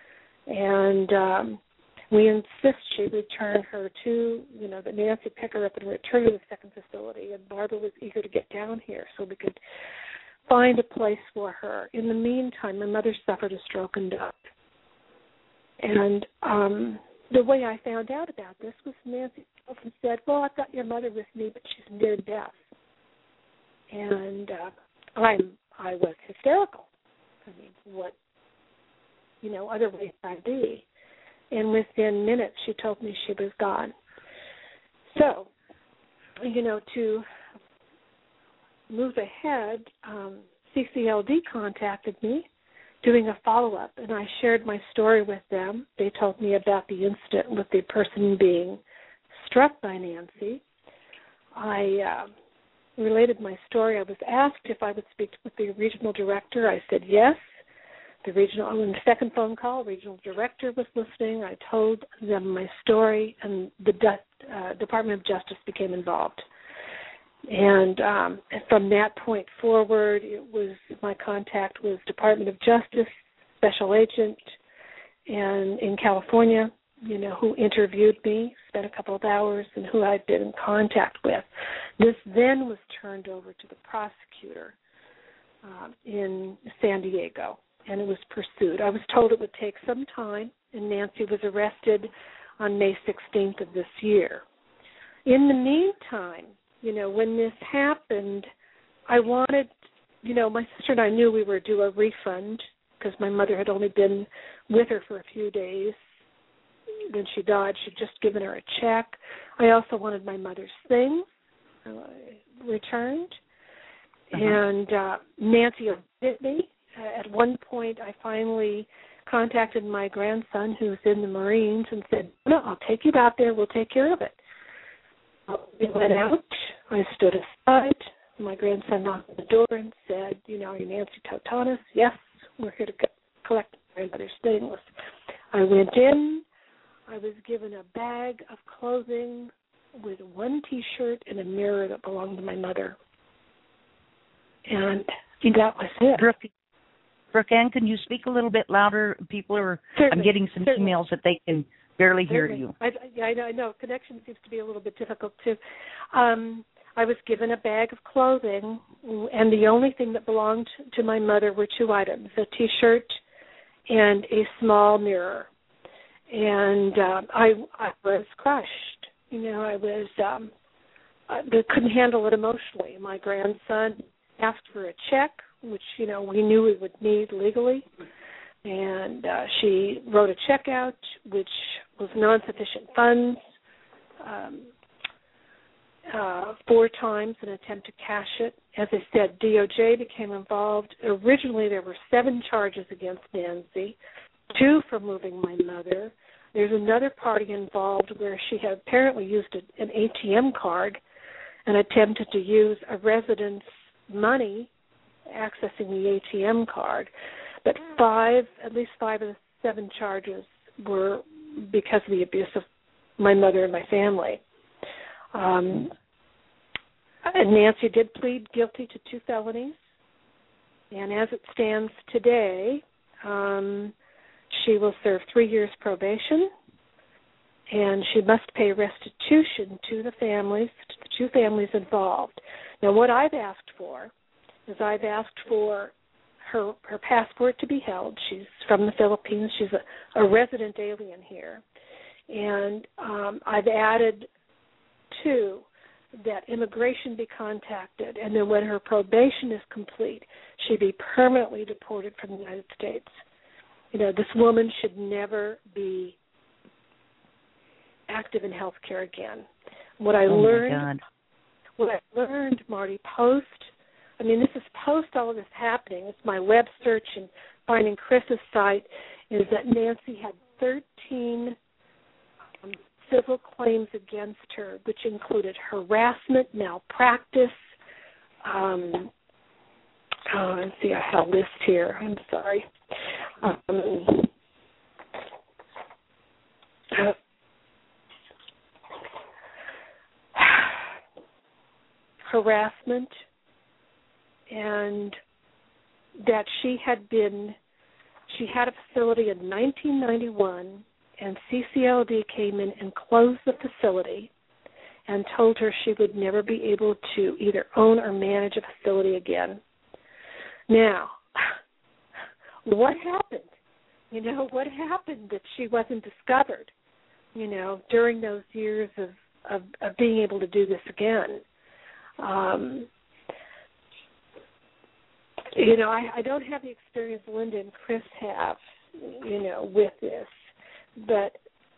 Speaker 5: And we insist she return her to, that Nancy pick her up and return to the second facility. And Barbara was eager to get down here so we could find a place for her. In the meantime, my mother suffered a stroke and died. And the way I found out about this was Nancy often said, well, I've got your mother with me, but she's near death. And I was hysterical. I mean, what, other ways I'd be. And within minutes, she told me she was gone. So, to move ahead, CCLD contacted me doing a follow-up, and I shared my story with them. They told me about the incident with the person being struck by Nancy. I related my story. I was asked if I would speak with the regional director. I said yes. On the second phone call, regional director was listening. I told them my story, and the Department of Justice became involved. And from that point forward, my contact was Department of Justice, Special Agent, and in California, who interviewed me, spent a couple of hours, and who I'd been in contact with. This then was turned over to the prosecutor in San Diego, and it was pursued. I was told it would take some time, and Nancy was arrested on May 16th of this year. In the meantime, when this happened, I wanted, my sister and I knew we were due a refund because my mother had only been with her for a few days. When she died, she'd just given her a check. I also wanted my mother's things returned. And Nancy hit me. At one point, I finally contacted my grandson who's in the Marines and said, no, I'll take you out there. We'll take care of it. We went out. I stood aside. My grandson knocked on the door and said, are you Nancy Totonis? Yes, we're here to collect my grandmother's stainless. I went in. I was given a bag of clothing with one T-shirt and a mirror that belonged to my mother. And that was it.
Speaker 3: Brooke Ann, can you speak a little bit louder? People are,
Speaker 5: Certainly,
Speaker 3: I'm getting some emails that they can barely hear you.
Speaker 5: I know. Connection seems to be a little bit difficult, too. I was given a bag of clothing, and the only thing that belonged to my mother were two items, a T-shirt and a small mirror. And I was crushed. I was I couldn't handle it emotionally. My grandson asked for a check, which, we knew we would need legally. And she wrote a check out, which was non-sufficient funds, 4 times in an attempt to cash it. As I said, DOJ became involved. Originally, there were 7 charges against Nancy, 2 for moving my mother. There's another party involved where she had apparently used an ATM card and attempted to use a resident's money accessing the ATM card. But at least 5 of the 7 charges were because of the abuse of my mother and my family. And Nancy did plead guilty to 2 felonies. And as it stands today, she will serve 3 years probation, and she must pay restitution to the 2 families involved. Now, what I've asked for is her passport to be held. She's from the Philippines. She's a resident alien here. And I've added, too, that immigration be contacted, and then when her probation is complete, she be permanently deported from the United States. This woman should never be active in health care again. What I learned, Marty, this is post all of this happening. It's my web search and finding Chris's site, is that Nancy had 13 civil claims against her, which included harassment, malpractice. Let's see, I have a list here. I'm sorry. Harassment, and that she had a facility in 1991, and CCLD came in and closed the facility and told her she would never be able to either own or manage a facility again. Now, what happened? What happened that she wasn't discovered, during those years of being able to do this again? I don't have the experience Linda and Chris have, with this, but,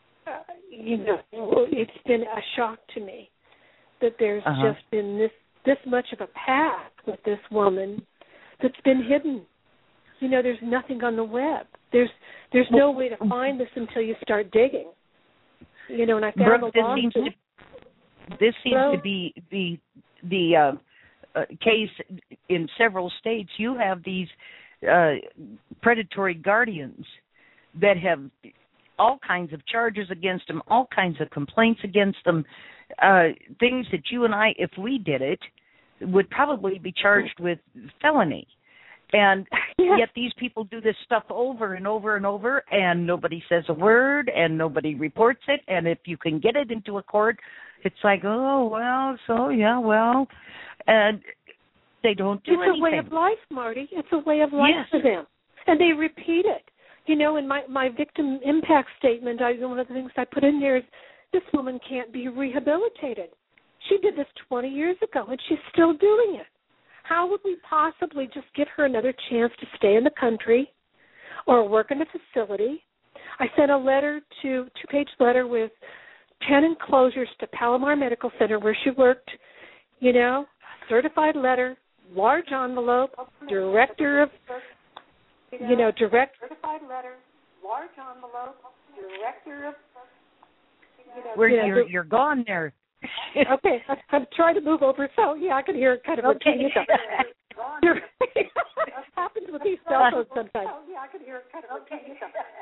Speaker 5: it's been a shock to me that there's just been this much of a path with this woman that's been hidden. There's nothing on the web. There's no way to find this until you start digging. And I found
Speaker 3: Brooke, this seems to be the case in several states. You have these predatory guardians that have all kinds of charges against them, all kinds of complaints against them, things that you and I, if we did it, would probably be charged with felony. And yet these people do this stuff over and over and over, and nobody says a word, and nobody reports it. And if you can get it into a court, it's like, oh, well, so, yeah, well. And they don't do anything.
Speaker 5: It's a way of life, Marty. It's a way of life for them. And they repeat it. In my victim impact statement, one of the things I put in there is this woman can't be rehabilitated. She did this 20 years ago, and she's still doing it. How would we possibly just give her another chance to stay in the country or work in a facility? I sent a letter, 2-page letter with 10 enclosures to Palomar Medical Center where she worked, certified letter, large envelope, certified letter, large envelope, director of,
Speaker 3: You're gone there.
Speaker 5: Okay, I'm trying to move over, so I can hear it kind of repeating itself. It happens with these cell phones sometimes. I can hear it kind of repeating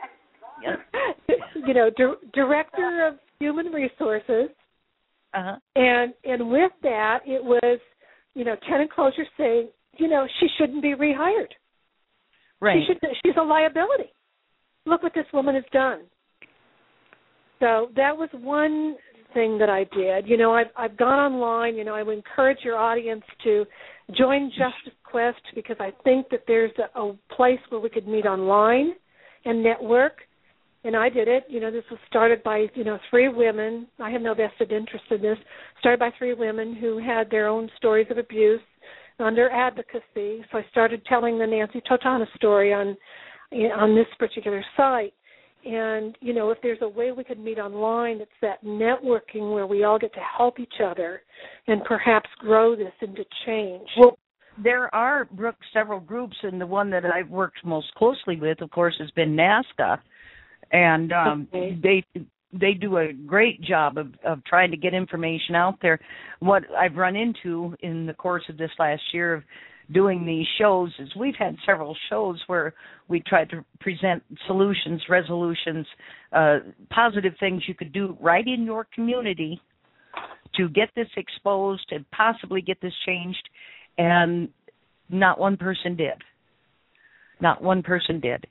Speaker 5: itself. Director of Human Resources, and with that, it was, tenant closure saying, she shouldn't be rehired.
Speaker 3: Right.
Speaker 5: She's a liability. Look what this woman has done. So that was one thing that I did. I've gone online. I would encourage your audience to join Justice Quest, because I think that there's a place where we could meet online and network. And I did it. This was started by, 3 women. I have no vested interest in this. Started by 3 women who had their own stories of abuse under advocacy. So I started telling the Nancy Totana story on this particular site. And, if there's a way we could meet online, it's that networking where we all get to help each other and perhaps grow this into change.
Speaker 3: Well, there are, Brooke, several groups, and the one that I've worked most closely with, of course, has been NAASCA. And they do a great job of trying to get information out there. What I've run into in the course of this last year of doing these shows is we've had several shows where we tried to present solutions, resolutions, positive things you could do right in your community to get this exposed and possibly get this changed, and not one person did. Not one person did.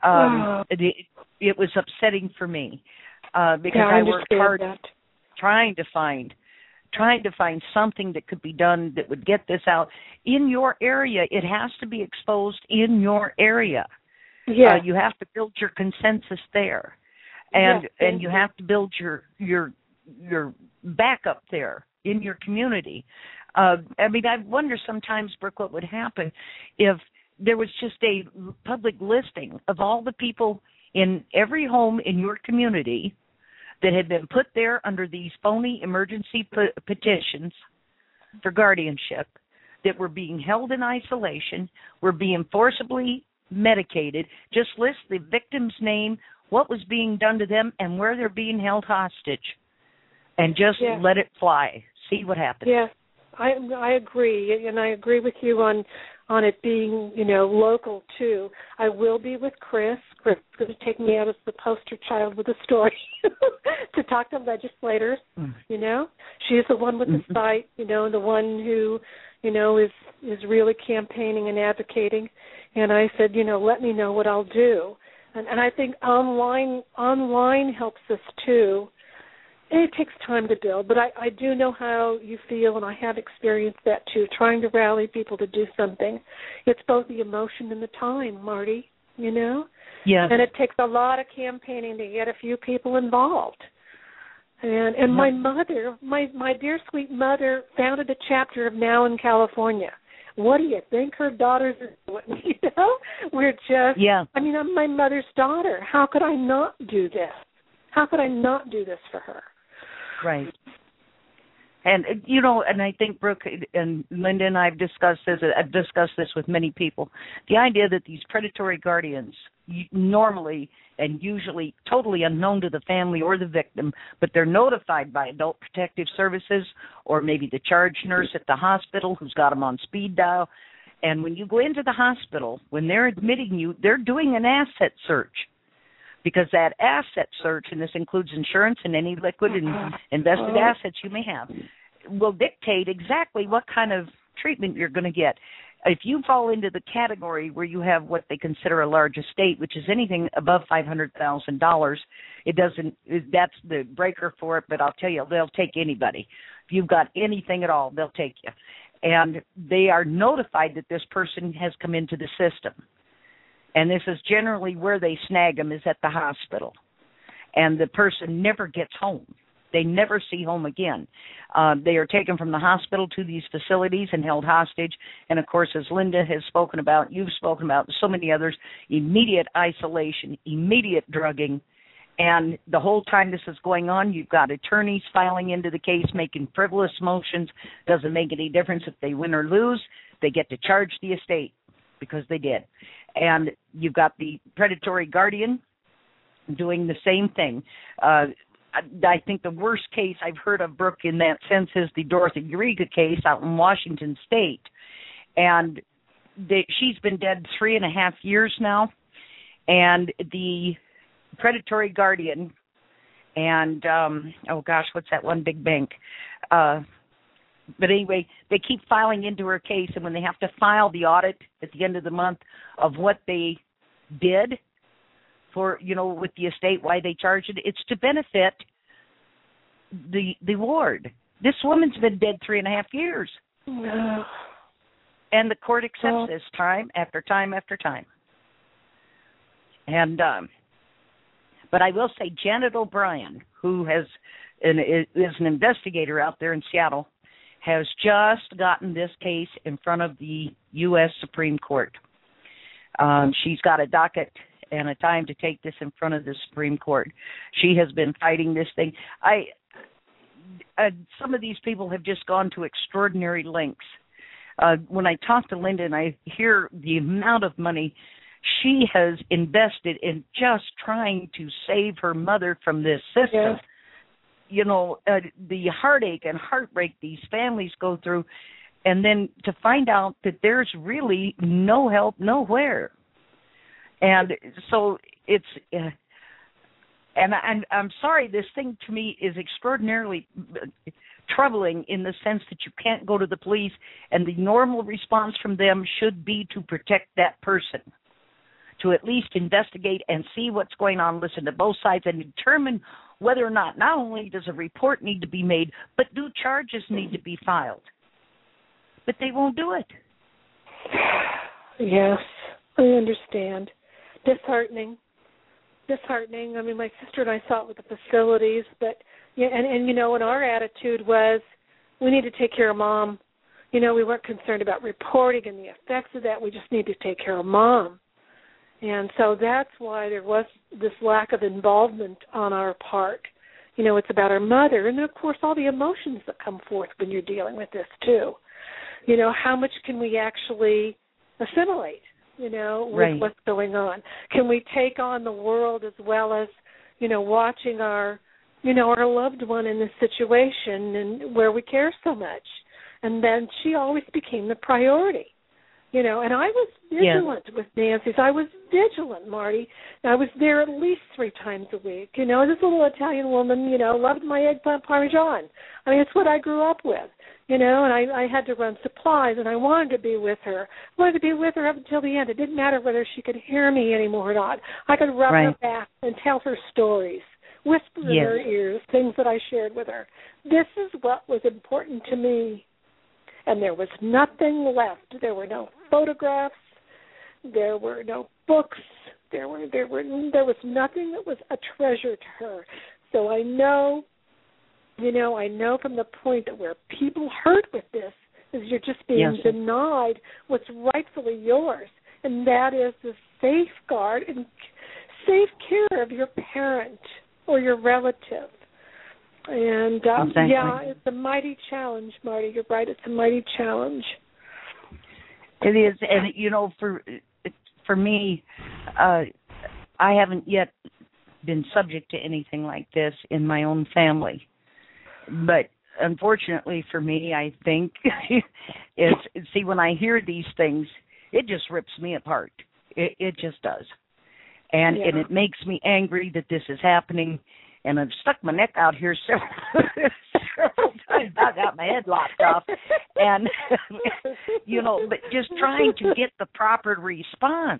Speaker 3: It was upsetting for me because I worked hard trying to find something that could be done that would get this out in your area. It has to be exposed in your area. Yeah, you have to build your consensus there, and you have to build your backup there in your community. I wonder sometimes, Brooke, what would happen if there was just a public listing of all the people in every home in your community that had been put there under these phony emergency petitions for guardianship, that were being held in isolation, were being forcibly medicated. Just list the victim's name, what was being done to them, and where they're being held hostage, and just let it fly. See what happens.
Speaker 5: Yeah, I agree, and I agree with you on it being, local, too. I will be with Chris. Chris is going to take me out as the poster child with a story to talk to legislators, She's the one with the site, the one who, is really campaigning and advocating. And I said, let me know what I'll do. And I think online helps us, too. It takes time to build, but I do know how you feel, and I have experienced that too, trying to rally people to do something. It's both the emotion and the time, Marty,
Speaker 3: Yeah.
Speaker 5: And it takes a lot of campaigning to get a few people involved. And my mother, my dear sweet mother, founded a chapter of Now in California. What do you think her daughters are doing? We're just, I'm my mother's daughter. How could I not do this? How could I not do this for her?
Speaker 3: Right. And, and I think Brooke and Linda and I have discussed this with many people. The idea that these predatory guardians, normally and usually totally unknown to the family or the victim, but they're notified by Adult Protective Services or maybe the charge nurse at the hospital who's got them on speed dial. And when you go into the hospital, when they're admitting you, they're doing an asset search. Because that asset search, and this includes insurance and any liquid and invested assets you may have, will dictate exactly what kind of treatment you're going to get. If you fall into the category where you have what they consider a large estate, which is anything above $500,000, that's the breaker for it, but I'll tell you, they'll take anybody. If you've got anything at all, they'll take you. And they are notified that this person has come into the system. And this is generally where they snag them, is at the hospital. And the person never gets home. They never see home again. They are taken from the hospital to these facilities and held hostage. And, of course, as Linda has spoken about, you've spoken about, so many others, immediate isolation, immediate drugging. And the whole time this is going on, you've got attorneys filing into the case, making frivolous motions. Doesn't make any difference if they win or lose. They get to charge the estate because they did. And you've got the predatory guardian doing the same thing. I think the worst case I've heard of, Brooke, in that sense is the Dorothy Uriga case out in Washington State. And she's been dead 3.5 years now. And the predatory guardian and, what's that one big bank? But anyway, they keep filing into her case. And when they have to file the audit at the end of the month of what they did, for, with the estate, why they charged it, it's to benefit the ward. This woman's been dead 3.5 years. And the court accepts this time after time after time. And, but I will say Janet O'Brien, who is an investigator out there in Seattle, has just gotten this case in front of the U.S. Supreme Court. She's got a docket and a time to take this in front of the Supreme Court. She has been fighting this thing. Some of these people have just gone to extraordinary lengths. When I talk to Linda and I hear the amount of money she has invested in just trying to save her mother from this system, the heartache and heartbreak these families go through, and then to find out that there's really no help nowhere. And so it's, and I'm sorry, this thing to me is extraordinarily troubling in the sense that you can't go to the police, and the normal response from them should be to protect that person, to at least investigate and see what's going on, listen to both sides, and determine whether or not only does a report need to be made, but do charges need to be filed. But they won't do it.
Speaker 5: Yes, I understand. Disheartening. I mean, my sister and I saw it with the facilities, but and our attitude was we need to take care of Mom. We weren't concerned about reporting and the effects of that. We just need to take care of Mom. And so that's why there was this lack of involvement on our part. It's about our mother, and of course all the emotions that come forth when you're dealing with this too. How much can we actually assimilate? With what's going on? Can we take on the world as well as, watching our loved one in this situation and where we care so much? And then she always became the priority, and I was vigilant with Nancy's. I was vigilant, Marty. I was there at least 3 times a week. This little Italian woman, loved my eggplant parmesan. I mean, it's what I grew up with. And I had to run supplies, and I wanted to be with her. I wanted to be with her up until the end. It didn't matter whether she could hear me anymore or not. I could rub her back and tell her stories, whisper in her ears, things that I shared with her. This is what was important to me. And there was nothing left. There were no photographs. There were no books. There was nothing that was a treasure to her. So I know from the point that where people hurt with this is you're just being denied what's rightfully yours, and that is the safeguard and safe care of your parent or your relative. And, it's a mighty challenge, Marty. You're right. It's a mighty challenge.
Speaker 3: It is. And, for me, I haven't yet been subject to anything like this in my own family. But unfortunately for me, I think, when I hear these things, it just rips me apart. It just does. And it makes me angry that this is happening. And I've stuck my neck out here several times. I got my head lopped off. And, but just trying to get the proper response.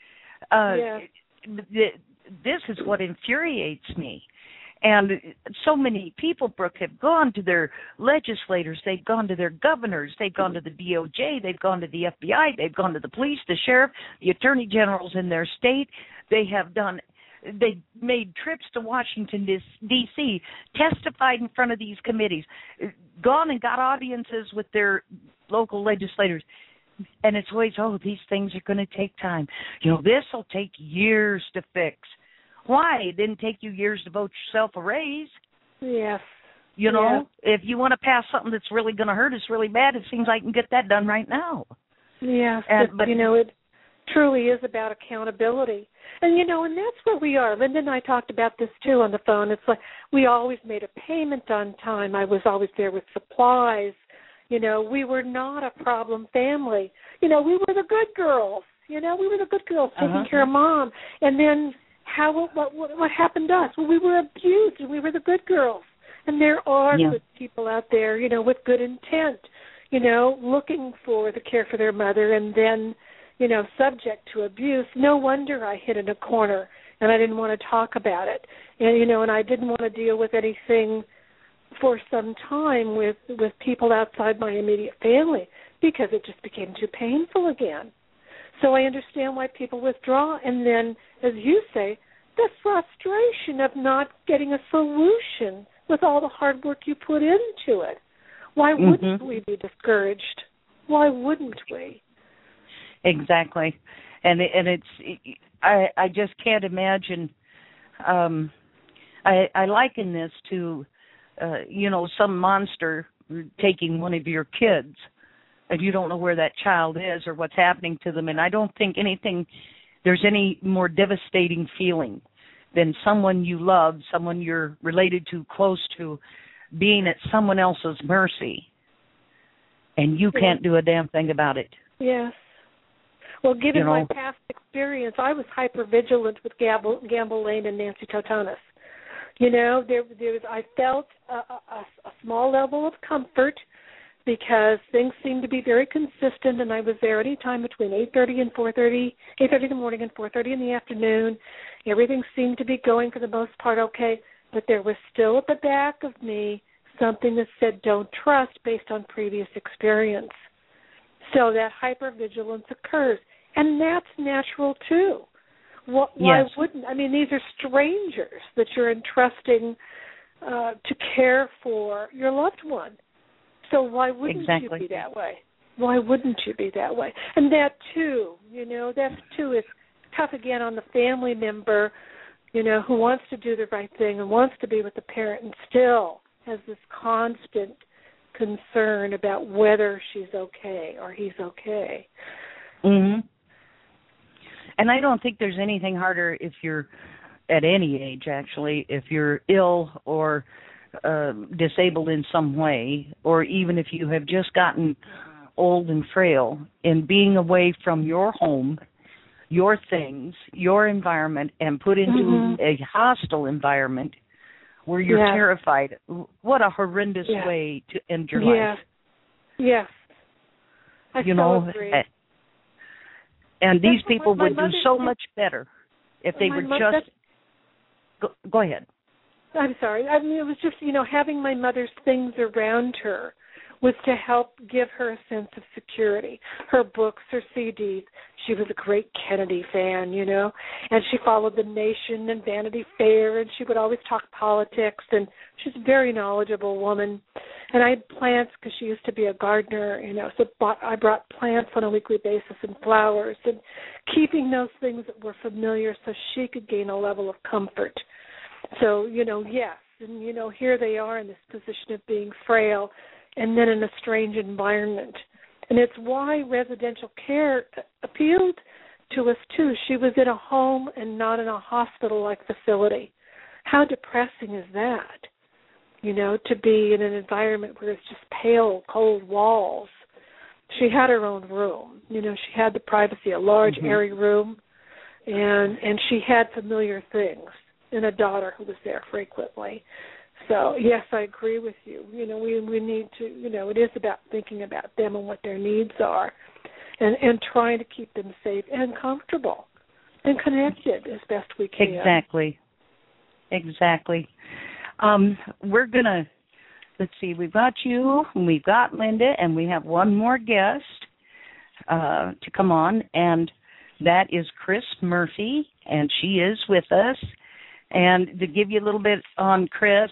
Speaker 3: This is what infuriates me. And so many people, Brooke, have gone to their legislators, they've gone to their governors, they've gone to the DOJ, they've gone to the FBI, they've gone to the police, the sheriff, the attorney generals in their state. They've made trips to Washington, D.C., testified in front of these committees, gone and got audiences with their local legislators. And it's always, these things are going to take time. This will take years to fix. Why? It didn't take you years to vote yourself a raise.
Speaker 5: Yes.
Speaker 3: If you want to pass something that's really going to hurt us really bad, it seems like you can get that done right now.
Speaker 5: Yeah.
Speaker 3: But
Speaker 5: truly is about accountability. And, and that's where we are. Linda and I talked about this, too, on the phone. It's like we always made a payment on time. I was always there with supplies. We were not a problem family. We were the good girls. We were the good girls taking care of Mom. And then what happened to us? Well, we were abused, and we were the good girls. And there are good people out there, with good intent, looking for the care for their mother and then, subject to abuse. No wonder I hid in a corner and I didn't want to talk about it. And, and I didn't want to deal with anything for some time with people outside my immediate family because it just became too painful again. So I understand why people withdraw. And then, as you say, the frustration of not getting a solution with all the hard work you put into it. Why wouldn't we be discouraged? Why wouldn't we?
Speaker 3: Exactly. And I just can't imagine. I liken this to, some monster taking one of your kids, and you don't know where that child is or what's happening to them. And I don't think there's any more devastating feeling than someone you love, someone you're related to, close to, being at someone else's mercy, and you can't do a damn thing about it.
Speaker 5: Yes. Well, given my past experience, I was hypervigilant with Gamble Lane and Nancy Totonis. I felt a small level of comfort because things seemed to be very consistent, and I was there any time between 8:30 and 4:30, 8:30 in the morning and 4:30 in the afternoon. Everything seemed to be going for the most part okay, but there was still at the back of me something that said don't trust based on previous experience. So that hypervigilance occurs, and that's natural too. Why wouldn't? I mean, these are strangers that you're entrusting to care for your loved one. So why wouldn't you be that way? Why wouldn't you be that way? And that too, is tough again on the family member, who wants to do the right thing and wants to be with the parent and still has this constant concern about whether she's okay or he's okay.
Speaker 3: Mm-hmm. And I don't think there's anything harder if you're at any age, actually, if you're ill or disabled in some way, or even if you have just gotten old and frail, in being away from your home, your things, your environment, and put into a hostile environment where you're terrified. What a horrendous way to end your life.
Speaker 5: Yes. I so agree.
Speaker 3: And these people would do so much better if they would just... Go ahead.
Speaker 5: I'm sorry. I mean, it was just, having my mother's things around her was to help give her a sense of security. Her books, her CDs. She was a great Kennedy fan, and she followed The Nation and Vanity Fair, and she would always talk politics, and she's a very knowledgeable woman. And I had plants because she used to be a gardener, so I brought plants on a weekly basis and flowers, and keeping those things that were familiar so she could gain a level of comfort. So, yes, and, here they are in this position of being frail and then in a strange environment. And it's why residential care appealed to us, too. She was in a home and not in a hospital-like facility. How depressing is that, to be in an environment where it's just pale, cold walls. She had her own room. She had the privacy, a large, airy room, and she had familiar things. And a daughter who was there frequently. So, yes, I agree with you. We need to, it is about thinking about them and what their needs are and trying to keep them safe and comfortable and connected as best we can.
Speaker 3: Exactly. We're going to, let's see, we've got you, and we've got Linda, and we have one more guest to come on, and that is Chris Murphy, and she is with us. And to give you a little bit on Chris,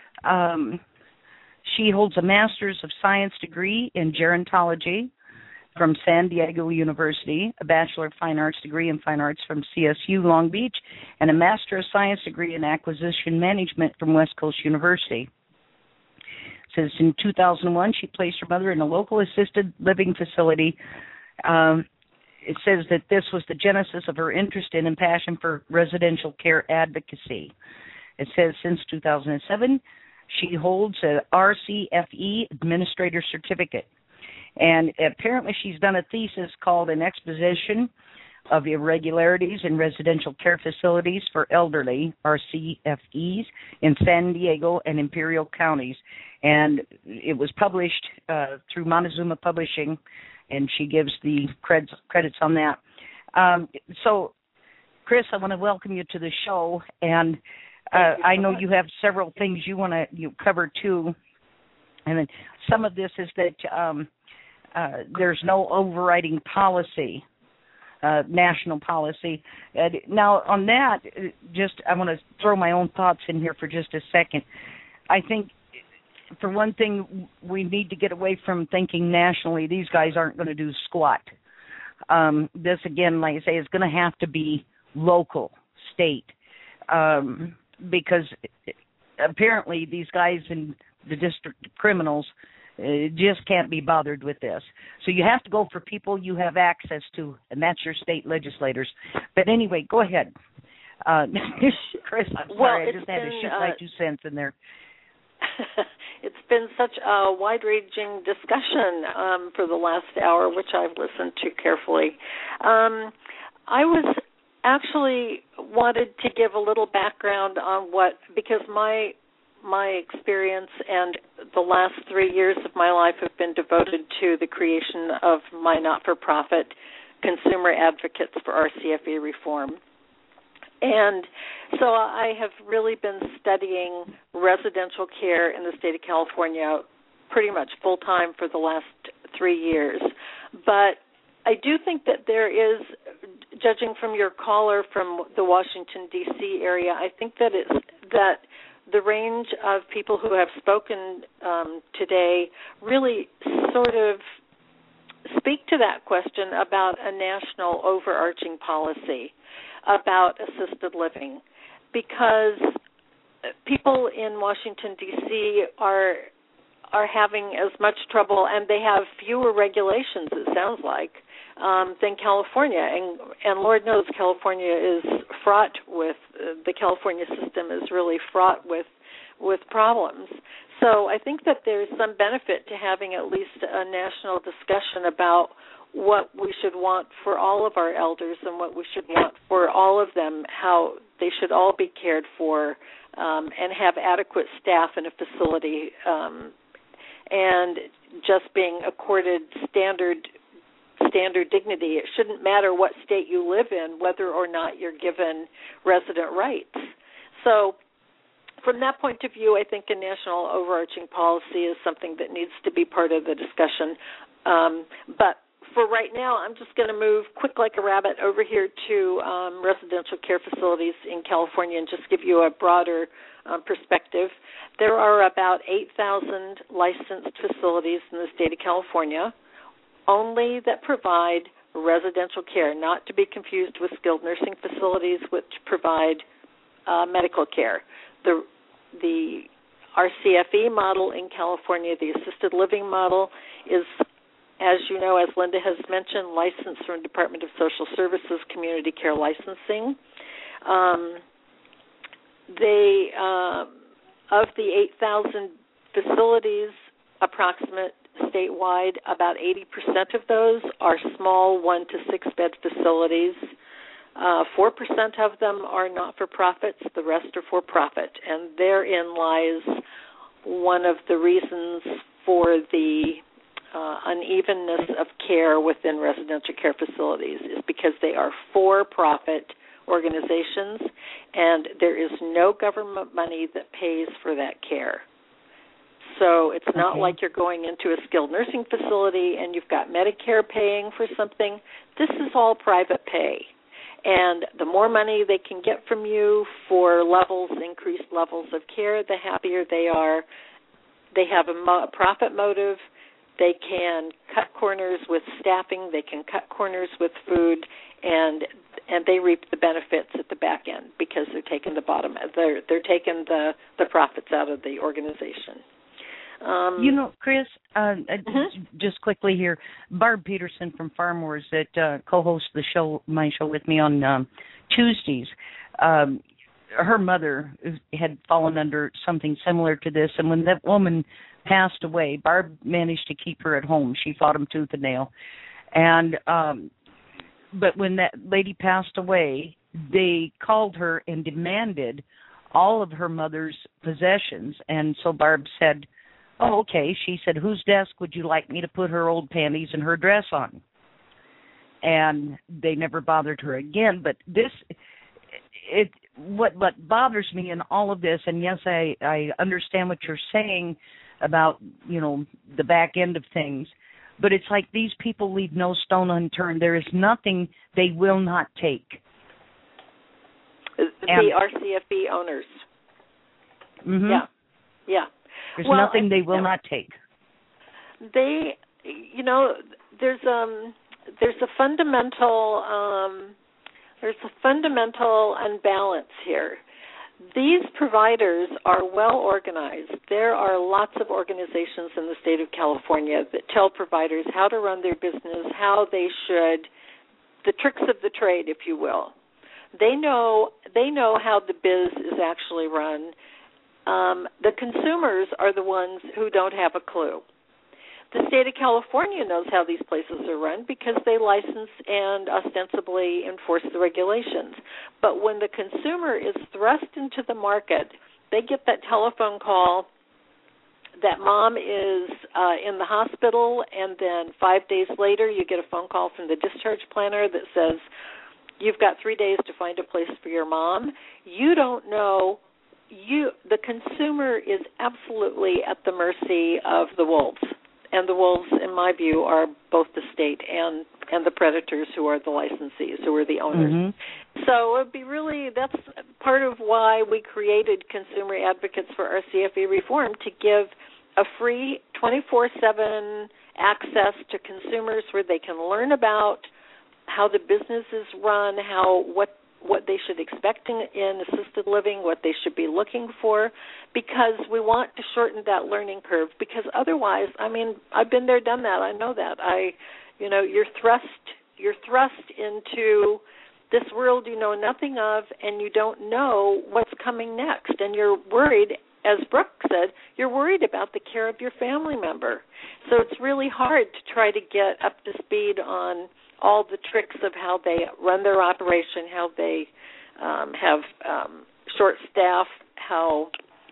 Speaker 3: she holds a Master's of Science degree in Gerontology from San Diego University, a Bachelor of Fine Arts degree in Fine Arts from CSU Long Beach, and a Master of Science degree in Acquisition Management from West Coast University. Says in 2001, she placed her mother in a local assisted living facility it says that this was the genesis of her interest in and passion for residential care advocacy. It says since 2007, she holds a RCFE Administrator Certificate. And apparently she's done a thesis called An Exposition of Irregularities in Residential Care Facilities for Elderly, RCFEs, in San Diego and Imperial counties. And it was published through Montezuma Publishing, and she gives the credits on that. So, Chris, I want to welcome you to the show, and I know you have several things you want to cover too. And then some of this is that there's no overriding policy, national policy. Now, on that, I want to throw my own thoughts in here for just a second. I think, for one thing, we need to get away from thinking nationally. These guys aren't going to do squat. This, again, like I say, is going to have to be local, state, because apparently these guys in the district criminals just can't be bothered with this. So you have to go for people you have access to, and that's your state legislators. But anyway, go ahead. Chris, I'm sorry, I just had to shoot my 2 cents in there.
Speaker 6: It's been such a wide-ranging discussion for the last hour, which I've listened to carefully. I was actually wanted to give a little background on because my experience and the last 3 years of my life have been devoted to the creation of my not-for-profit Consumer Advocates for RCFE Reform. And so I have really been studying residential care in the state of California pretty much full-time for the last 3 years. But I do think that there is, judging from your caller from the Washington, D.C. area, I think that the range of people who have spoken today really sort of speak to that question about a national overarching policy about assisted living, because people in Washington, D.C. are having as much trouble, and they have fewer regulations, it sounds like, than California. And Lord knows California is fraught with, the California system is really fraught with problems. So I think that there's some benefit to having at least a national discussion about what we should want for all of our elders and what we should want for all of them, how they should all be cared for and have adequate staff in a facility and just being accorded standard dignity. It shouldn't matter what state you live in, whether or not you're given resident rights. So from that point of view, I think a national overarching policy is something that needs to be part of the discussion. But for right now, I'm just going to move quick like a rabbit over here to residential care facilities in California and just give you a broader perspective. There are about 8,000 licensed facilities in the state of California, only that provide residential care, not to be confused with skilled nursing facilities, which provide medical care. The RCFE model in California, the assisted living model, is, as you know, as Linda has mentioned, licensed from Department of Social Services Community Care Licensing. Of the 8,000 facilities, approximate statewide, about 80% of those are small 1 to 6 bed facilities. 4% of them are not-for-profits, the rest are for-profit, and therein lies one of the reasons for the unevenness of care within residential care facilities, is because they are for-profit organizations, and there is no government money that pays for that care. So it's not like you're going into a skilled nursing facility and you've got Medicare paying for something. This is all private pay. And the more money they can get from you for increased levels of care, the happier they are. They have a profit motive. They can cut corners with staffing. They can cut corners with food, and they reap the benefits at the back end because they're taking the profits out of the organization.
Speaker 3: Chris, just quickly here, Barb Peterson from Farm Wars that co-hosts my show with me on Tuesdays, her mother had fallen under something similar to this, and when that woman passed away, Barb managed to keep her at home. She fought him tooth and nail. And but when that lady passed away, they called her and demanded all of her mother's possessions. And so Barb said, oh, okay. She said, whose desk would you like me to put her old panties and her dress on? And they never bothered her again. But what bothers me in all of this, and yes, I understand what you're saying about, the back end of things, but it's like these people leave no stone unturned. There is nothing they will not take.
Speaker 6: The RCFB owners.
Speaker 3: Mm-hmm.
Speaker 6: Yeah.
Speaker 3: There's nothing they will not take.
Speaker 6: They, there's a fundamental unbalance here. These providers are well organized. There are lots of organizations in the state of California that tell providers how to run their business, how they should, the tricks of the trade, if you will. They know how the biz is actually run. The consumers are the ones who don't have a clue. The state of California knows how these places are run because they license and ostensibly enforce the regulations. But when the consumer is thrust into the market, they get that telephone call that mom is in the hospital, and then 5 days later you get a phone call from the discharge planner that says, you've got 3 days to find a place for your mom. You don't know. The consumer is absolutely at the mercy of the wolves. And the wolves, in my view, are both the state and the predators who are the licensees, who are the owners. Mm-hmm. So it would be that's part of why we created Consumer Advocates for RCFB Reform, to give a free 24/7 access to consumers where they can learn about how the business is run, what they should expect in assisted living, what they should be looking for, because we want to shorten that learning curve. Because otherwise, I've been there, done that. I know that. You're thrust into this world you know nothing of, and you don't know what's coming next, and you're worried. As Brooke said, you're worried about the care of your family member. So it's really hard to try to get up to speed on all the tricks of how they run their operation, how they have short staff, how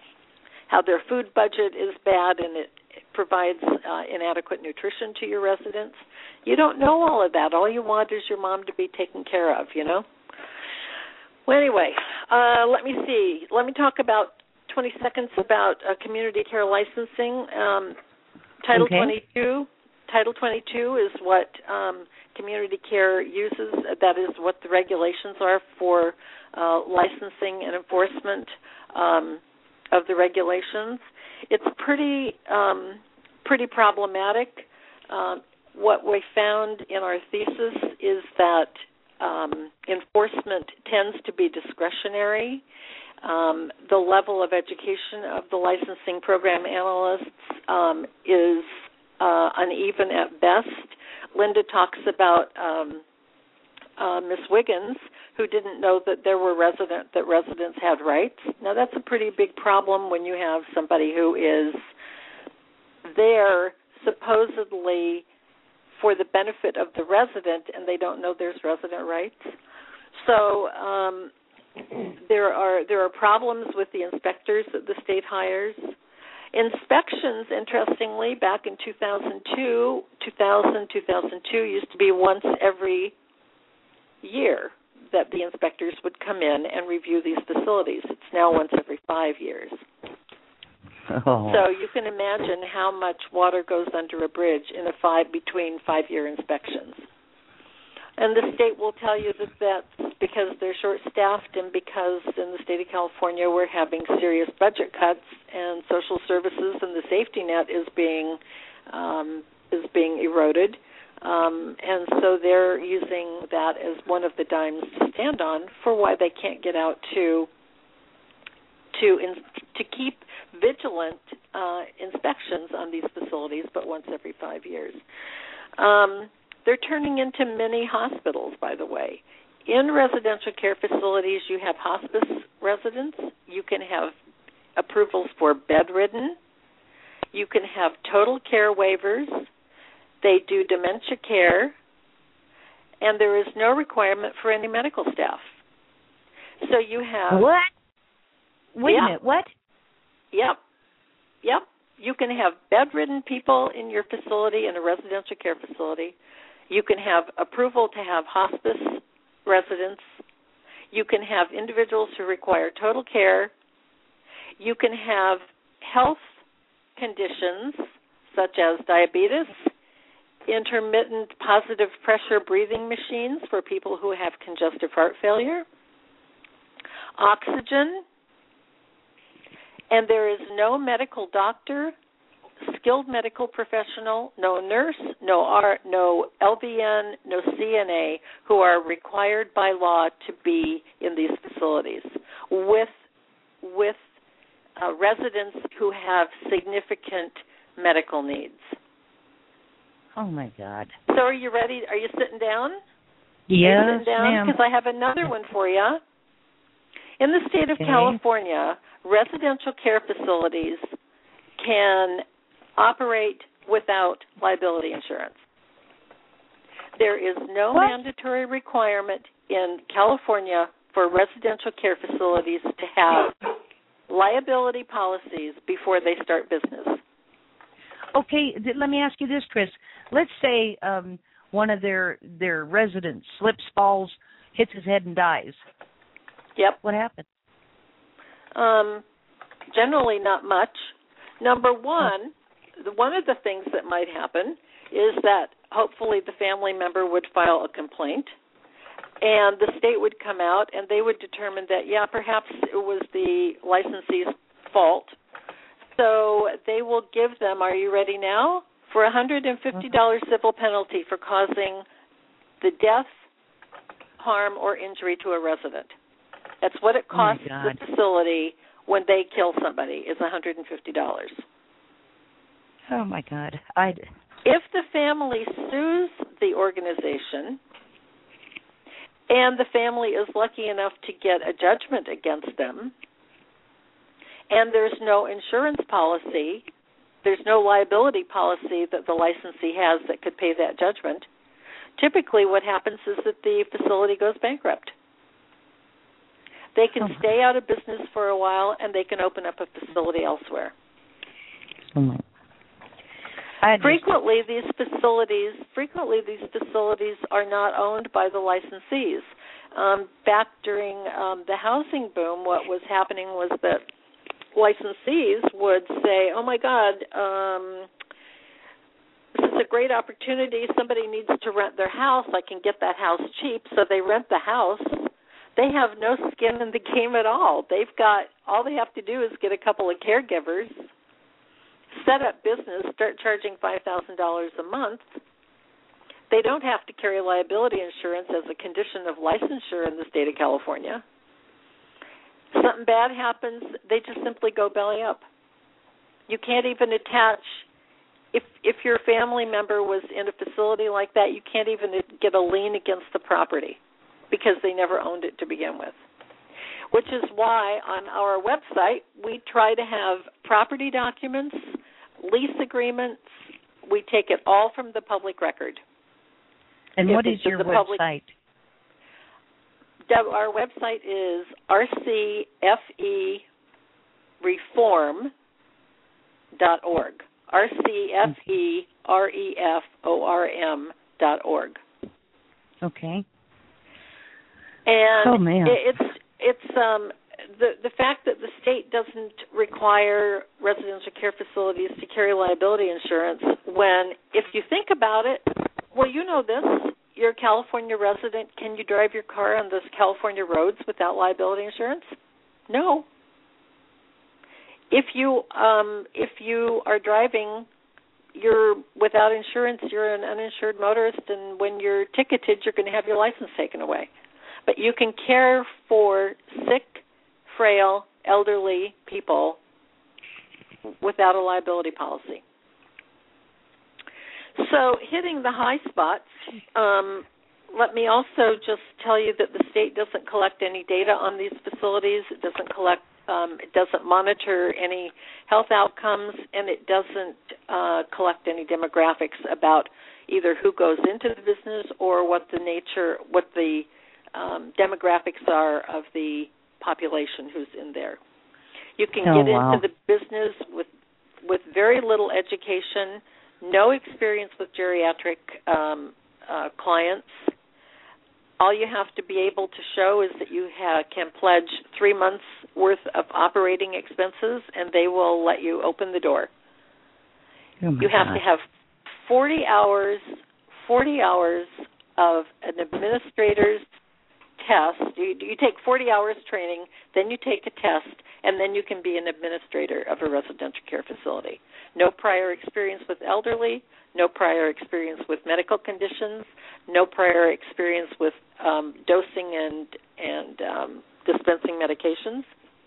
Speaker 6: their food budget is bad and it provides inadequate nutrition to your residents. You don't know all of that. All you want is your mom to be taken care of, Well, anyway, let me see. Let me talk about 20 seconds about community care licensing. Title 22. Title 22 is what community care uses. That is what the regulations are for licensing and enforcement of the regulations. It's pretty problematic. What we found in our thesis is that enforcement tends to be discretionary. The level of education of the licensing program analysts is uneven at best. Linda talks about Miss Wiggins, who didn't know that residents had rights. Now that's a pretty big problem when you have somebody who is there supposedly for the benefit of the resident, and they don't know there's resident rights. So there are problems with the inspectors that the state hires. Inspections, interestingly, back in 2002 used to be once every year that the inspectors would come in and review these facilities. It's now once every 5 years. Oh. So you can imagine how much water goes under a bridge between 5-year inspections. And the state will tell you that that's because they're short-staffed and because in the state of California we're having serious budget cuts and social services and the safety net is being eroded. And so they're using that as one of the dimes to stand on for why they can't get out to keep vigilant inspections on these facilities, but once every 5 years. They're turning into mini hospitals, by the way. In residential care facilities, you have hospice residents. You can have approvals for bedridden. You can have total care waivers. They do dementia care. And there is no requirement for any medical staff. So you have...
Speaker 3: What? Wait a minute, what?
Speaker 6: Yep. You can have bedridden people in your facility, in a residential care facility. You can have approval to have hospice residents. You can have individuals who require total care. You can have health conditions such as diabetes, intermittent positive pressure breathing machines for people who have congestive heart failure, oxygen, and there is no medical doctor, skilled medical professional, no nurse, no LVN, no CNA who are required by law to be in these facilities with residents who have significant medical needs.
Speaker 3: Oh, my God.
Speaker 6: So are you ready? Are you sitting down?
Speaker 3: Yes,
Speaker 6: ma'am. Because I have another one for you. In the state of California, residential care facilities can operate without liability insurance. There is no mandatory requirement in California for residential care facilities to have liability policies before they start business.
Speaker 3: Okay, let me ask you this, Chris. Let's say one of their residents slips, falls, hits his head, and dies.
Speaker 6: Yep.
Speaker 3: What happened?
Speaker 6: Generally not much. Number one, one of the things that might happen is that hopefully the family member would file a complaint, and the state would come out and they would determine that, perhaps it was the licensee's fault. So they will give them, are you ready now, for a $150 civil penalty for causing the death, harm, or injury to a resident. That's what it costs the facility when they kill somebody, is $150.
Speaker 3: Oh, my God.
Speaker 6: If the family sues the organization and the family is lucky enough to get a judgment against them, and there's no insurance policy, there's no liability policy that the licensee has that could pay that judgment, typically what happens is that the facility goes bankrupt. They can stay out of business for a while, and they can open up a facility elsewhere. Frequently, these facilities are not owned by the licensees. Back during the housing boom, what was happening was that licensees would say, oh, my God, this is a great opportunity. Somebody needs to rent their house. I can get that house cheap. So they rent the house. They have no skin in the game at all. All they have to do is get a couple of caregivers, set up business, start charging $5,000 a month. They don't have to carry liability insurance as a condition of licensure in the state of California. Something bad happens, they just simply go belly up. You can't even attach, if your family member was in a facility like that, you can't even get a lien against the property because they never owned it to begin with. Which is why on our website we try to have property documents, lease agreements. We take it all from the public record.
Speaker 3: And what is your website?
Speaker 6: Our website is rcfereform.org. rcfereform.org.
Speaker 3: Okay.
Speaker 6: And it's the fact that the state doesn't require residential care facilities to carry liability insurance when, if you think about it, well, you know this, you're a California resident, can you drive your car on those California roads without liability insurance? No. If you are driving, you're without insurance, you're an uninsured motorist, and when you're ticketed, you're going to have your license taken away. But you can care for sick, frail, elderly people without a liability policy. So hitting the high spots, let me also just tell you that the state doesn't collect any data on these facilities. It doesn't monitor any health outcomes, and it doesn't collect any demographics about either who goes into the business or what the demographics are of the population who's in there. You can get into the business with very little education, no experience with geriatric clients. All you have to be able to show is that you can pledge 3 months' worth of operating expenses, and they will let you open the door. You have to have 40 hours of an administrator's test. You take 40 hours training, then you take a test, and then you can be an administrator of a residential care facility. No prior experience with elderly, no prior experience with medical conditions, no prior experience with dosing and dispensing medications.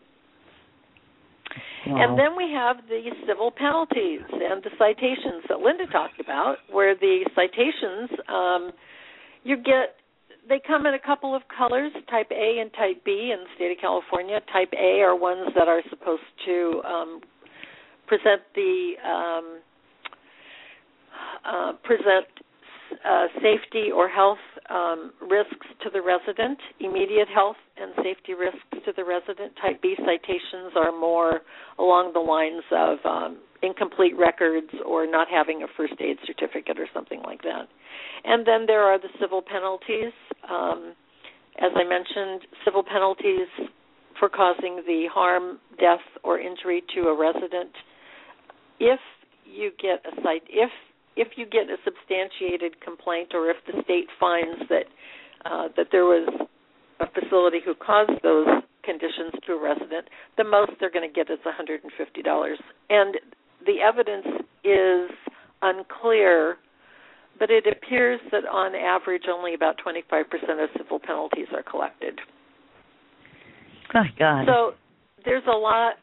Speaker 6: Wow. And then we have the civil penalties and the citations that Linda talked about, where the citations they come in a couple of colors, type A and type B in the state of California. Type A are ones that are supposed to present safety or health risks to the resident, immediate health and safety risks to the resident. Type B citations are more along the lines of incomplete records or not having a first aid certificate or something like that. And then there are the civil penalties. As I mentioned, civil penalties for causing the harm, death, or injury to a resident. If you get a substantiated complaint, or if the state finds that there was a facility who caused those conditions to a resident, the most they're going to get is $150. And the evidence is unclear, but it appears that on average only about 25% of civil penalties are collected.
Speaker 3: Oh, God.
Speaker 6: So there's a lot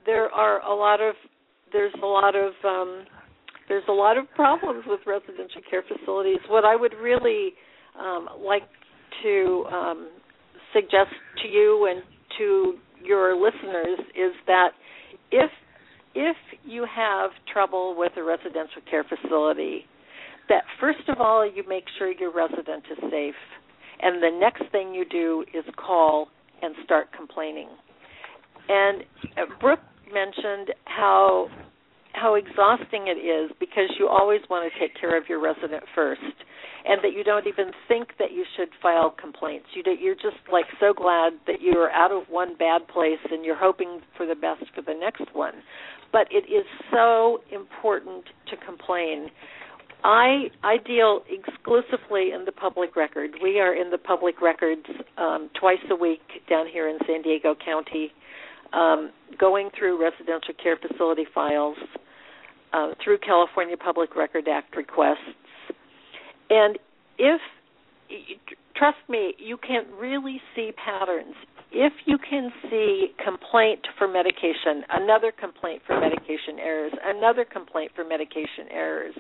Speaker 6: of problems with residential care facilities. What I would really like to suggest to you and to your listeners is that if you have trouble with a residential care facility, that first of all you make sure your resident is safe, and the next thing you do is call and start complaining. And Brooke mentioned how exhausting it is because you always want to take care of your resident first, and that you don't even think that you should file complaints. You're just like so glad that you're out of one bad place and you're hoping for the best for the next one. But it is so important to complain. I deal exclusively in the public record. We are in the public records twice a week down here in San Diego County, going through residential care facility files, through California Public Record Act requests. And trust me, you can really see patterns. If you can see complaint for medication, another complaint for medication errors, another complaint for medication errors,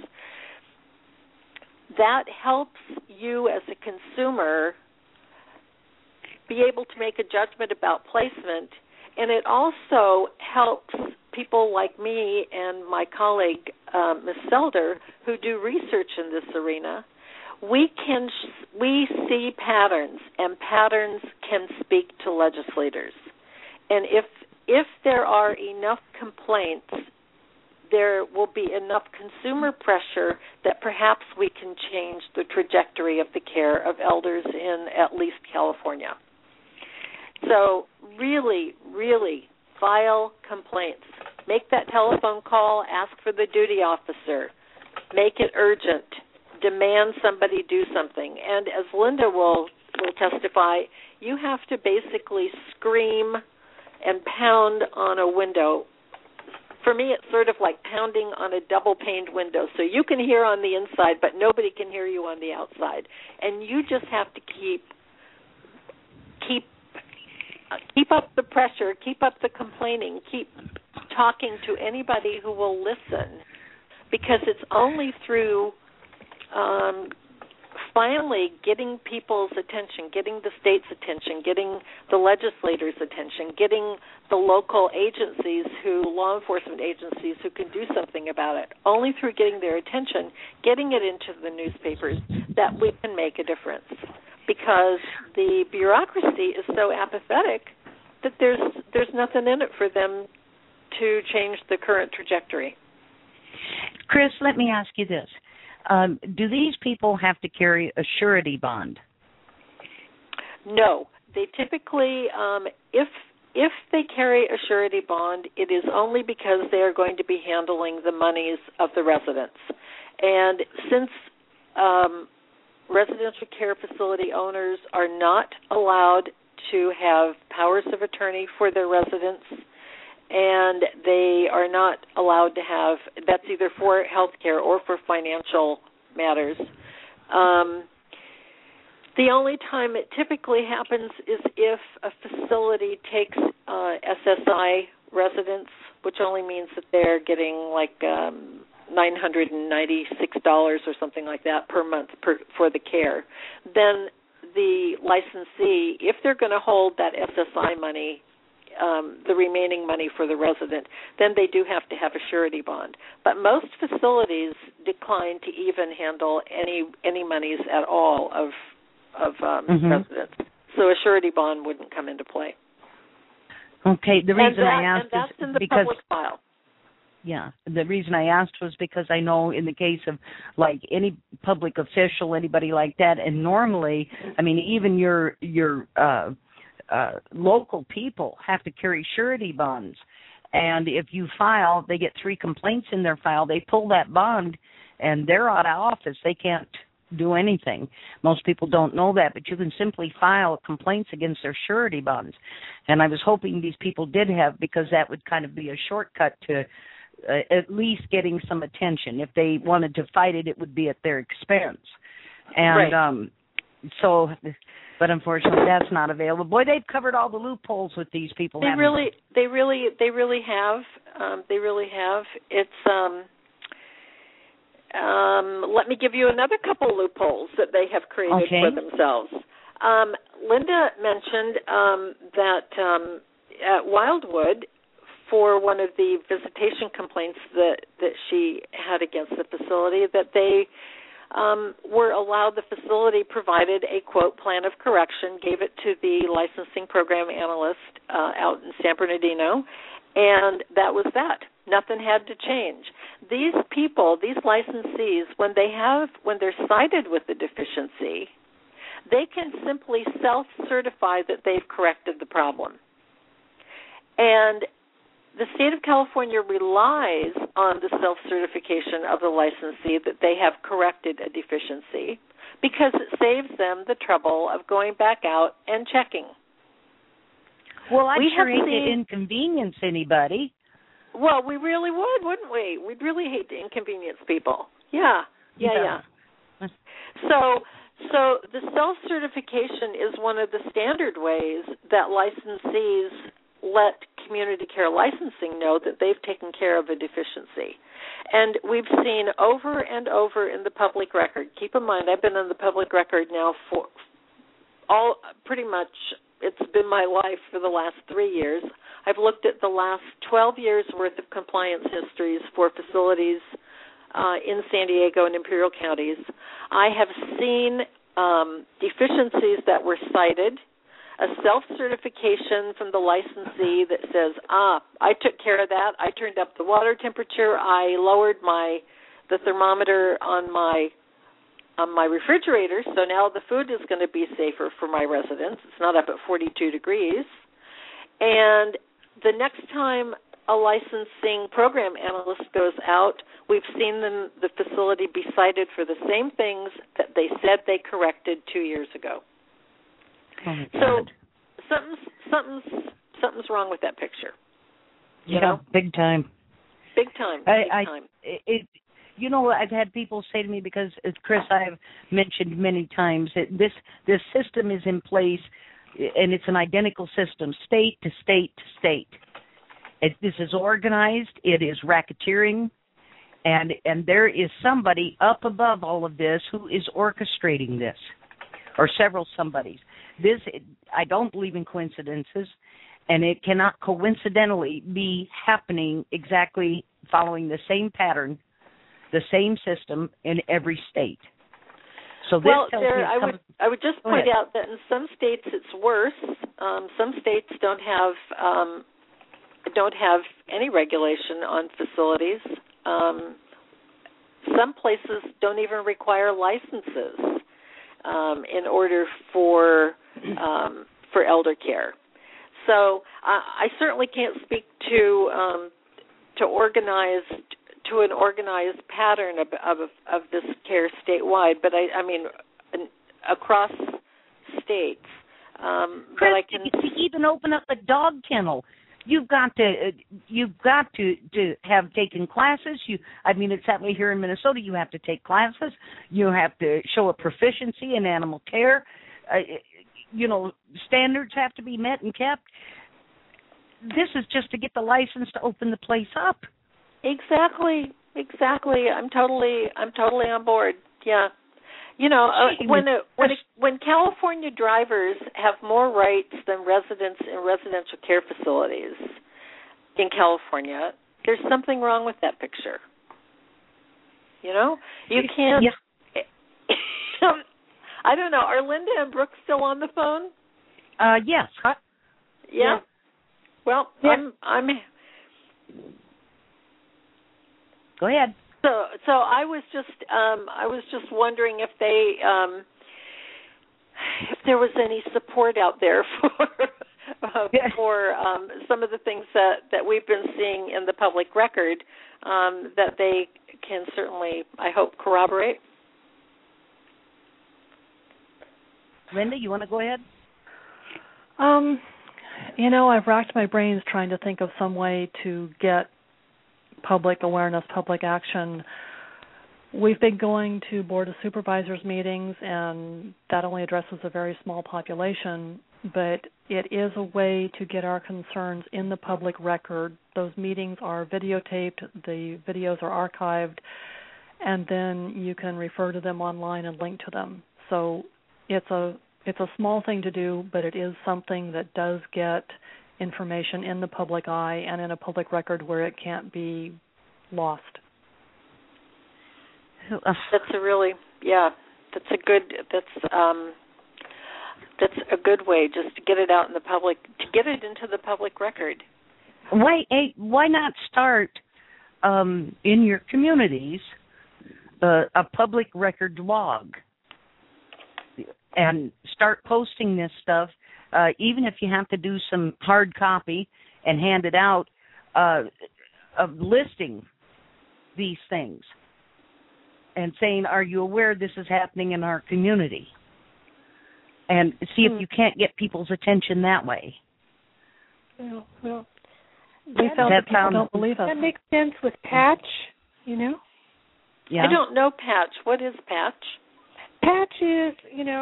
Speaker 6: that helps you as a consumer be able to make a judgment about placement, and it also helps people like me and my colleague, Ms. Selder, who do research in this arena. We see patterns, and patterns can speak to legislators. And if there are enough complaints, there will be enough consumer pressure that perhaps we can change the trajectory of the care of elders in at least California. So really, really file complaints. Make that telephone call, ask for the duty officer, make it urgent, demand somebody do something. And as Linda will testify, you have to basically scream and pound on a window. For me, it's sort of like pounding on a double-paned window. So you can hear on the inside, but nobody can hear you on the outside. And you just have to keep up the pressure, keep up the complaining, keep talking to anybody who will listen, because it's only through finally getting people's attention, getting the state's attention, getting the legislators' attention, getting the local agencies, law enforcement agencies who can do something about it, only through getting their attention, getting it into the newspapers, that we can make a difference. Because the bureaucracy is so apathetic that there's nothing in it for them to change the current trajectory.
Speaker 3: Chris, let me ask you this. Do these people have to carry a surety bond?
Speaker 6: No. They typically, if they carry a surety bond, it is only because they are going to be handling the monies of the residents. And since residential care facility owners are not allowed to have powers of attorney for their residents, and they are not allowed to have, that's either for health care or for financial matters. The only time it typically happens is if a facility takes SSI residents, which only means that they're getting like $996 or something like that per month for the care. Then the licensee, if they're going to hold that SSI money, the remaining money for the resident, then they do have to have a surety bond. But most facilities decline to even handle any monies at all of residents. So a surety bond wouldn't come into play.
Speaker 3: Okay, the reason I asked
Speaker 6: and that's
Speaker 3: is
Speaker 6: in the
Speaker 3: because
Speaker 6: public file.
Speaker 3: Yeah, the reason I asked was because I know in the case of like any public official, anybody like that, and normally, I mean, even your local people have to carry surety bonds, and if you file, they get 3 complaints in their file. They pull that bond, and they're out of office. They can't do anything. Most people don't know that, but you can simply file complaints against their surety bonds. And I was hoping these people did have, because that would kind of be a shortcut to at least getting some attention. If they wanted to fight it, it would be at their expense. And
Speaker 6: right.
Speaker 3: So, but unfortunately, that's not available. Boy, they've covered all the loopholes with these people.
Speaker 6: They really have. They really have. It's. Let me give you another couple loopholes that they have created for themselves. Linda mentioned that at Wildwood, for one of the visitation complaints that she had against the facility, that they were allowed, the facility provided a, quote, plan of correction, gave it to the licensing program analyst out in San Bernardino, and that was that. Nothing had to change. These people, these licensees, when they're cited with the deficiency, they can simply self-certify that they've corrected the problem. And the state of California relies on the self-certification of the licensee that they have corrected a deficiency, because it saves them the trouble of going back out and checking.
Speaker 3: Well, I sure hate to inconvenience anybody.
Speaker 6: Well, we really would, wouldn't we? We'd really hate to inconvenience people. Yeah. So the self-certification is one of the standard ways that licensees let community care licensing know that they've taken care of a deficiency. And we've seen over and over in the public record. Keep in mind, I've been in the public record now for pretty much, it's been my life for the last 3 years. I've looked at the last 12 years' worth of compliance histories for facilities in San Diego and Imperial counties. I have seen deficiencies that were cited, a self-certification from the licensee that says, I took care of that. I turned up the water temperature. I lowered the thermometer on my refrigerator, so now the food is going to be safer for my residents. It's not up at 42 degrees. And the next time a licensing program analyst goes out, we've seen the facility be cited for the same things that they said they corrected 2 years ago.
Speaker 3: Oh,
Speaker 6: so something's wrong with that picture. You know?
Speaker 3: Big time.
Speaker 6: Big time.
Speaker 3: You know, I've had people say to me, because, Chris, I've mentioned many times that this system is in place, and it's an identical system, state to state to state. This is organized. It is racketeering. And there is somebody up above all of this who is orchestrating this, or several somebodies. I don't believe in coincidences, and it cannot coincidentally be happening exactly following the same pattern, the same system in every state. So this tells me
Speaker 6: I would just point out that in some states it's worse. Some states don't have any regulation on facilities. Some places don't even require licenses in order for elder care. So I certainly can't speak to an organized pattern of this care statewide, but I mean across states.
Speaker 3: Chris, but I can even open up a dog kennel. You've got to have taken classes. It's happening here in Minnesota. You have to take classes. You have to show a proficiency in animal care. Standards have to be met and kept. This is just to get the license to open the place up. Exactly. I'm totally on board. Yeah. When California drivers have more rights than residents in residential care facilities in California, there's something wrong with that picture. You can't. Yeah. I don't know. Are Linda and Brooke still on the phone? Yes.
Speaker 6: Yeah. Well, yeah. I'm.
Speaker 3: Go ahead.
Speaker 6: So I was just wondering if there was any support out there for some of the things that we've been seeing in the public record that they can certainly, I hope, corroborate.
Speaker 3: Linda, you want to go ahead?
Speaker 4: I've racked my brains trying to think of some way to get public awareness, public action. We've been going to Board of Supervisors meetings, and that only addresses a very small population, but it is a way to get our concerns in the public record. Those meetings are videotaped, the videos are archived, and then you can refer to them online and link to them. So it's a small thing to do, but it is something that does get information in the public eye and in a public record where it can't be lost.
Speaker 6: That's a good way just to get it out in the public, to get it into the public record.
Speaker 3: Why not start in your communities a public record log and start posting this stuff, even if you have to do some hard copy and hand it out, of listing these things and saying, are you aware this is happening in our community? And see if you can't get people's attention that way.
Speaker 5: Well,
Speaker 4: we felt that people don't believe us.
Speaker 5: That makes sense with Patch,
Speaker 3: Yeah.
Speaker 6: I don't know Patch. What is Patch?
Speaker 5: Patch is,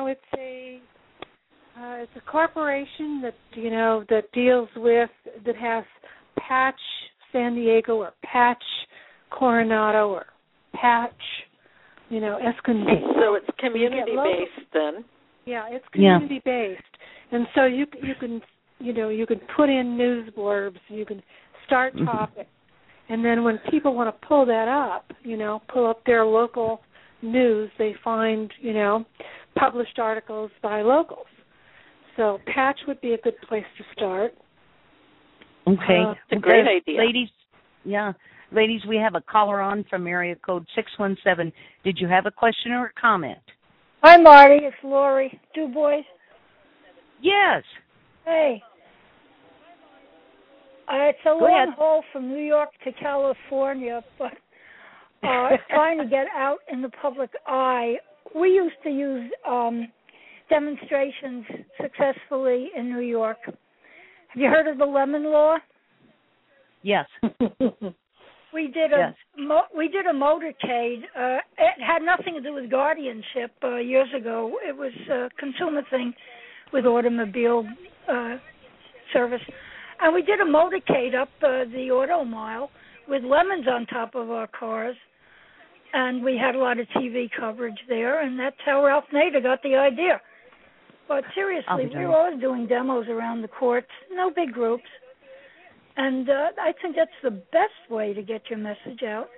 Speaker 5: it's a corporation that deals with, that has Patch San Diego or Patch Coronado or Patch, Escondido.
Speaker 6: So it's community based then.
Speaker 5: Yeah, it's community based, and so you can put in news blurbs, you can start topics, and then when people want to pull that up, pull up their local news, they find published articles by locals. So Patch would be a good place to start.
Speaker 3: Okay,
Speaker 6: it's a great idea,
Speaker 3: ladies. We have a caller on from area code 617. Did you have a question or a comment?
Speaker 7: Hi, Marty. It's Lori DuBois.
Speaker 3: Yes.
Speaker 7: Hey. It's a long haul from New York to California, but trying to get out in the public eye. We used to use demonstrations successfully in New York. Have you heard of the Lemon Law?
Speaker 3: Yes.
Speaker 7: We did a motorcade. It had nothing to do with guardianship years ago. It was a consumer thing with automobile service. And we did a motorcade up the Auto Mile with lemons on top of our cars. And we had a lot of TV coverage there, and that's how Ralph Nader got the idea. But seriously, we were always doing demos around the courts, no big groups. And I think that's the best way to get your message out.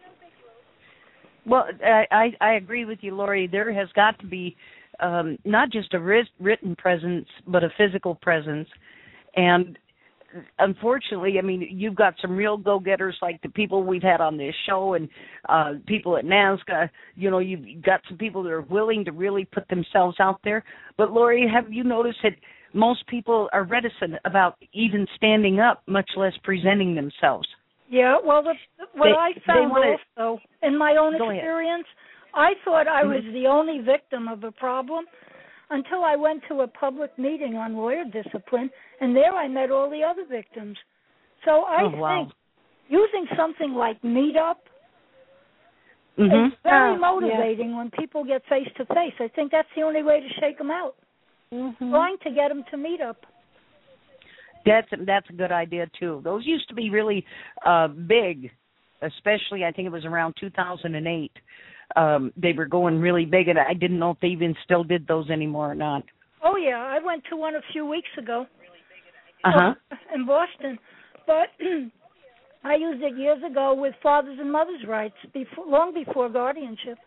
Speaker 3: Well, I agree with you, Lori. There has got to be not just a written presence, but a physical presence. And unfortunately, I mean, you've got some real go-getters like the people we've had on this show and people at NASCA. You know, you've got some people that are willing to really put themselves out there. But, Lori, have you noticed that most people are reticent about even standing up, much less presenting themselves?
Speaker 7: Yeah, well, I found also, in my own experience, I thought I was the only victim of a problem until I went to a public meeting on lawyer discipline, and there I met all the other victims. So I think using something like Meetup is very motivating when people get face-to-face. I think that's the only way to shake them out, trying to get them to meet up.
Speaker 3: That's a good idea, too. Those used to be really big, especially I think it was around 2008. They were going really big, and I didn't know if they even still did those anymore or not.
Speaker 7: Oh, yeah. I went to one a few weeks ago in Boston. But I used it years ago with fathers and mothers' rights, long before guardianship.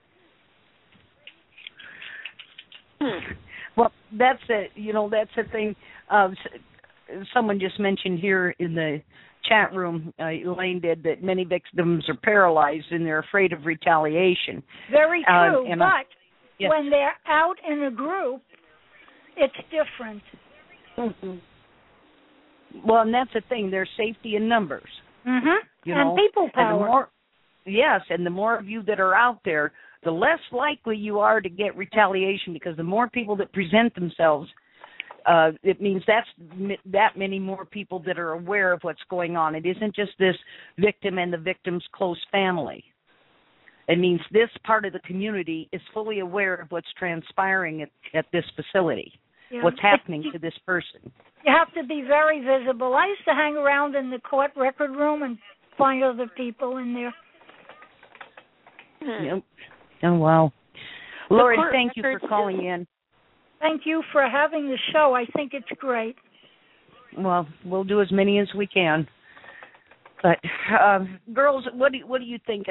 Speaker 3: Well, that's it. You know, that's the thing. Someone just mentioned here in the chat room, Elaine did, that many victims are paralyzed and they're afraid of retaliation.
Speaker 7: Very true, but when they're out in a group, it's different.
Speaker 3: Well, and that's the thing. There's safety in numbers. You know?
Speaker 7: And people power.
Speaker 3: And the more of you that are out there, the less likely you are to get retaliation, because the more people that present themselves, it means that's that many more people that are aware of what's going on. It isn't just this victim and the victim's close family. It means this part of the community is fully aware of what's transpiring at this facility, what's happening to this person.
Speaker 7: You have to be very visible. I used to hang around in the court record room and find other people in there.
Speaker 3: Yep. Oh, wow. Lori, thank you for calling in.
Speaker 7: Thank you for having the show. I think it's great.
Speaker 3: Well, we'll do as many as we can. But girls, what do you think?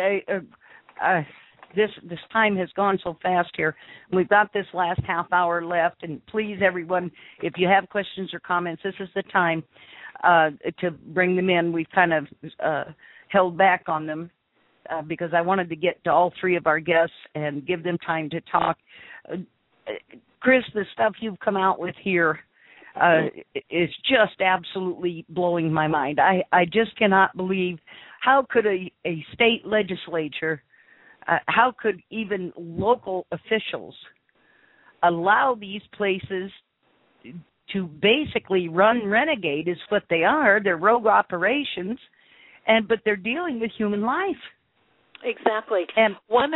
Speaker 3: This time has gone so fast here. We've got this last half hour left, and please, everyone, if you have questions or comments, this is the time to bring them in. We've kind of held back on them because I wanted to get to all three of our guests and give them time to talk. Chris, the stuff you've come out with here is just absolutely blowing my mind. I just cannot believe, how could a state legislature, how could even local officials allow these places to basically run renegade, is what they are. They're rogue operations, but they're dealing with human life.
Speaker 6: Exactly.
Speaker 3: And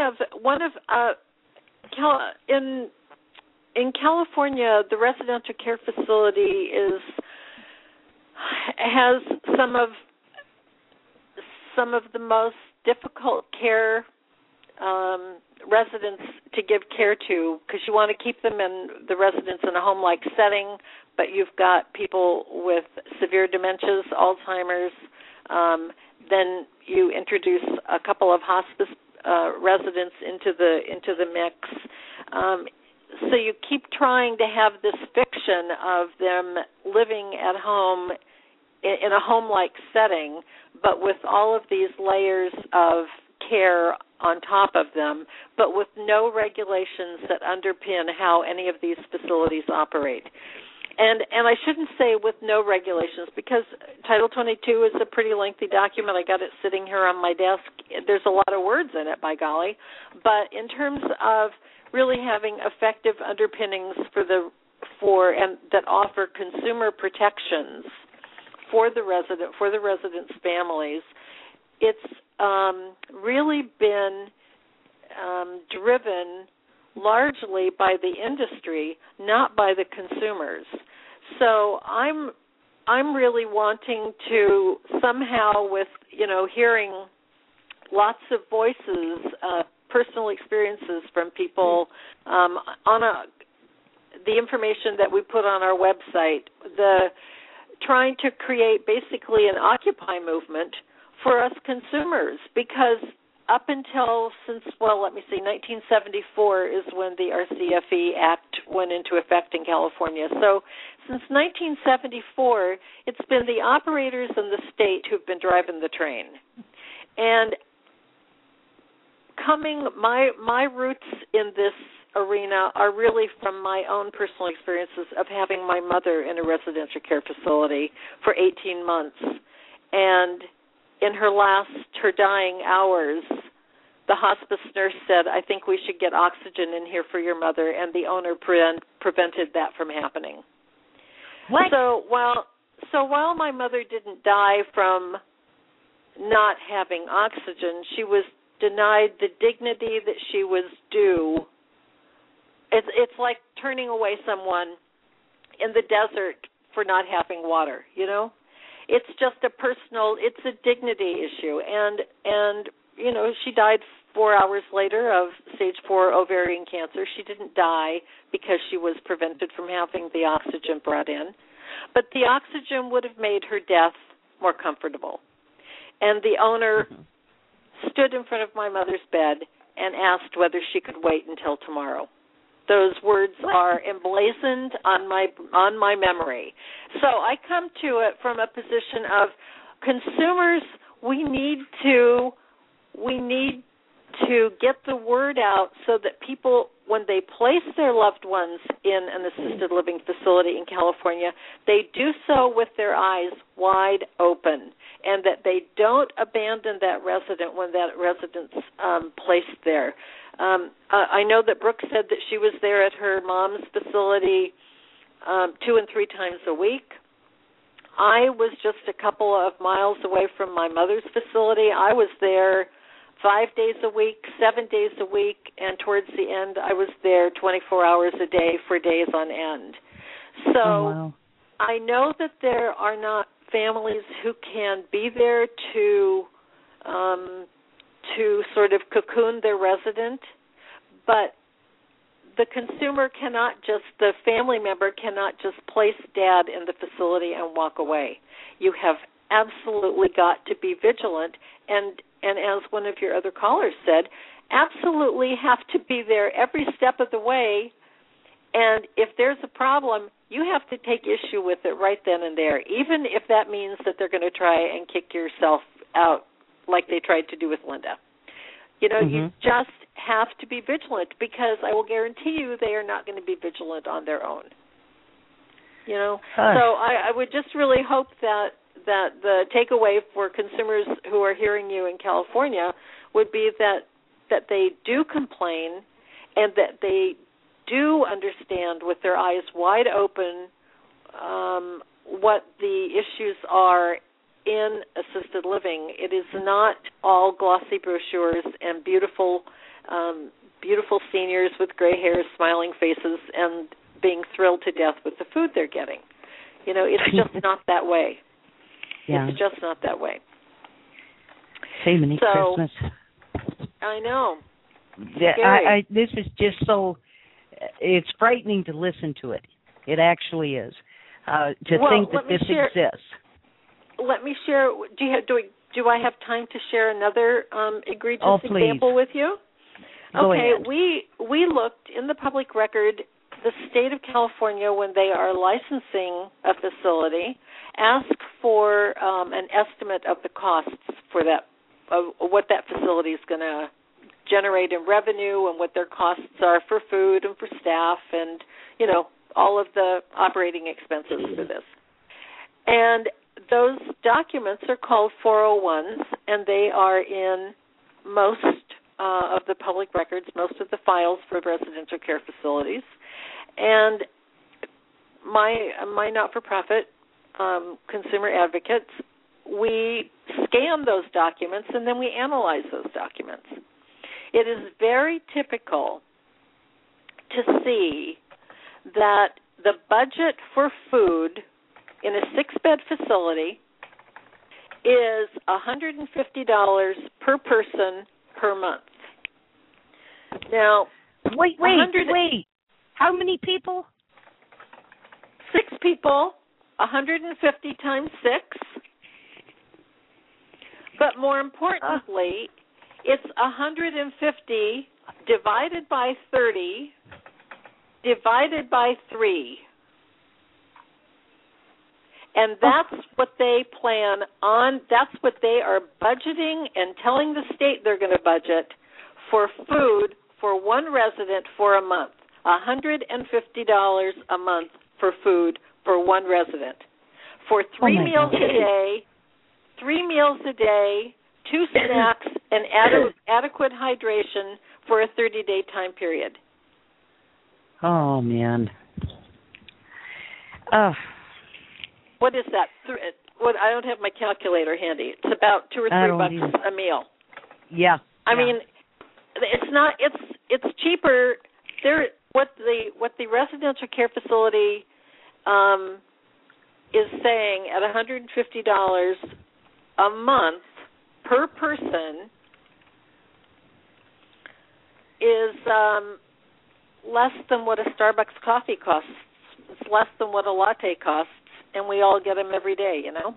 Speaker 6: in California, the residential care facility has some of the most difficult care residents to give care to, because you want to keep the residents in a home-like setting, but you've got people with severe dementias, Alzheimer's. Then you introduce a couple of hospice residents into the mix. So you keep trying to have this fiction of them living at home in a home-like setting, but with all of these layers of care on top of them, but with no regulations that underpin how any of these facilities operate. And I shouldn't say with no regulations, because Title 22 is a pretty lengthy document. I got it sitting here on my desk. There's a lot of words in it, by golly. But in terms of really having effective underpinnings and that offer consumer protections for the residents' families, it's really been driven largely by the industry, not by the consumers. So I'm I'm really wanting to somehow, with hearing lots of voices, personal experiences from people the information that we put on our website, trying to create basically an Occupy movement for us consumers, because up until 1974 is when the RCFE Act went into effect in California. So since 1974, it's been the operators in the state who've been driving the train. And my roots in this arena are really from my own personal experiences of having my mother in a residential care facility for 18 months. And in her dying hours, the hospice nurse said, "I think we should get oxygen in here for your mother," and the owner prevented that from happening.
Speaker 3: What?
Speaker 6: So while my mother didn't die from not having oxygen, she was denied the dignity that she was due. It's like turning away someone in the desert for not having water, It's just it's a dignity issue. And she died 4 hours later of stage 4 ovarian cancer. She didn't die because she was prevented from having the oxygen brought in. But the oxygen would have made her death more comfortable. And the owner stood in front of my mother's bed and asked whether she could wait until tomorrow. Those words are emblazoned on my memory. So I come to it from a position of consumers. We need to get the word out so that people, when they place their loved ones in an assisted living facility in California, they do so with their eyes wide open, and that they don't abandon that resident when that resident's placed there. I know that Brooke said that she was there at her mom's facility 2 and 3 times a week. I was just a couple of miles away from my mother's facility. I was there 5 days a week, 7 days a week, and towards the end I was there 24 hours a day for days on end. So I know that there are not families who can be there to sort of cocoon their resident, but the family member cannot just place Dad in the facility and walk away. You have absolutely got to be vigilant, and as one of your other callers said, absolutely have to be there every step of the way. And if there's a problem, you have to take issue with it right then and there, even if that means that they're going to try and kick yourself out like they tried to do with Linda. You just have to be vigilant, because I will guarantee you they are not going to be vigilant on their own. So I would just really hope that the takeaway for consumers who are hearing you in California would be that they do complain and that they do understand with their eyes wide open what the issues are in assisted living. It is not all glossy brochures and beautiful seniors with gray hairs, smiling faces, and being thrilled to death with the food they're getting. It's just not that way. Yeah. It's just not that way.
Speaker 3: Same Christmas.
Speaker 6: I know.
Speaker 3: Yeah, this is just so. It's frightening to listen to it. It actually is. Think that this exists.
Speaker 6: Let me share. Do I have time to share another egregious example with you?
Speaker 3: Go ahead.
Speaker 6: We looked in the public record. The state of California, when they are licensing a facility, ask for an estimate of the costs for that, of what that facility is going to generate in revenue and what their costs are for food and for staff and, all of the operating expenses for this. And those documents are called 401s, and they are in most of the public records, most of the files for residential care facilities. And my not-for-profit consumer advocates, we scan those documents and then we analyze those documents. It is very typical to see that the budget for food in a 6-bed facility is $150 per person per month. Now,
Speaker 3: wait. How many people?
Speaker 6: 6 people, 150 times 6. But more importantly, it's 150 divided by 30 divided by 3. And that's what they plan on. That's what they are budgeting and telling the state they're going to budget for food for one resident for a month. $150 a month for food for one resident. For 3 meals a day, 3 meals a day, 2 snacks, and adequate hydration for a 30-day time period.
Speaker 3: Oh, man.
Speaker 6: What is that? I don't have my calculator handy. It's about $2 or $3 a meal.
Speaker 3: Yeah.
Speaker 6: I mean, it's not. It's cheaper. What the residential care facility is saying at $150 a month per person is less than what a Starbucks coffee costs. It's less than what a latte costs, and we all get them every day, you know?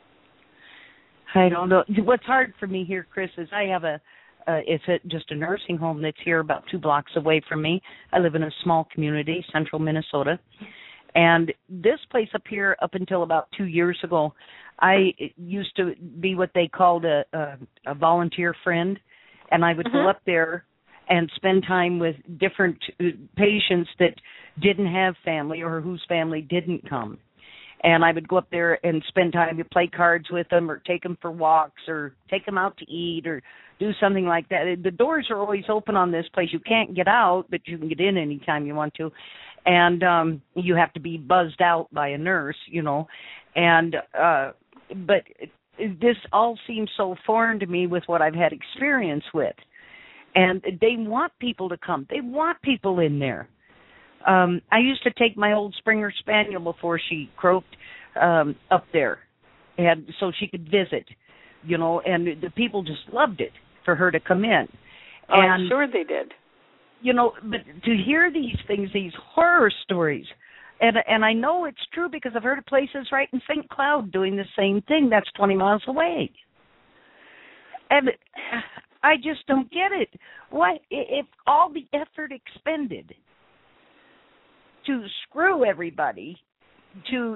Speaker 3: I don't know. What's hard for me here, Chris, is I have it's just a nursing home that's here about 2 blocks away from me. I live in a small community, central Minnesota. And this place up here, up until about 2 years ago, I used to be what they called a volunteer friend, and I would go up there and spend time with different patients that didn't have family or whose family didn't come. And I would go up there and spend time to play cards with them or take them for walks or take them out to eat or do something like that. The doors are always open on this place. You can't get out, but you can get in anytime you want to. And you have to be buzzed out by a nurse, you know. And but this all seems so foreign to me with what I've had experience with. And they want people to come. They want people in there. I used to take my old Springer Spaniel before she croaked up there, and so she could visit, you know, and the people just loved it for her to come in.
Speaker 6: Oh, I'm sure they did.
Speaker 3: You know, but to hear these things, these horror stories, and I know it's true because I've heard of places right in St. Cloud doing the same thing. That's 20 miles away. And I just don't get it. What if all the effort expended to screw everybody, to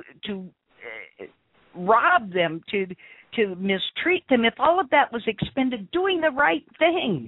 Speaker 3: rob them, to mistreat them, if all of that was expended doing the right thing?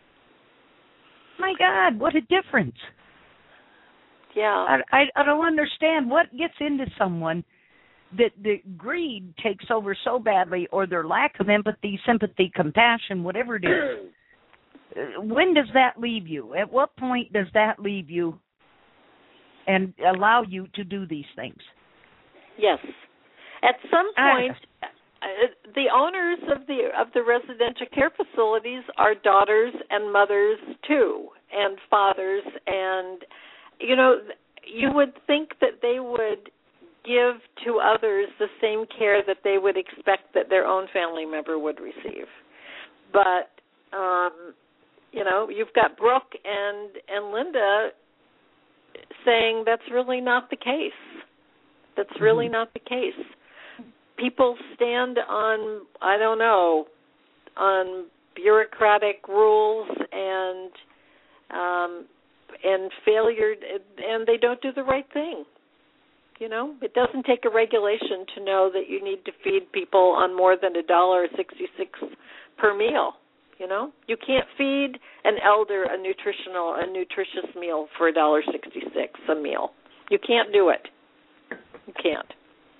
Speaker 3: My God, what a difference.
Speaker 6: Yeah.
Speaker 3: I don't understand what gets into someone that the greed takes over so badly, or their lack of empathy, sympathy, compassion, whatever it is. When does that leave you? At what point does that leave you and allow you to do these things?
Speaker 6: Yes. At some point, the owners of the residential care facilities are daughters and mothers too, and fathers, and you know, you would think that they would give to others the same care that they would expect that their own family member would receive. But you know, you've got Brooke and Linda saying that's really not the case. That's really not the case. People stand on, I don't know, on bureaucratic rules and failure, and they don't do the right thing. You know, it doesn't take a regulation to know that you need to feed people on more than $1.66 per meal. You know, you can't feed an elder a nutritious meal for $1.66 a meal. You can't do it. You can't.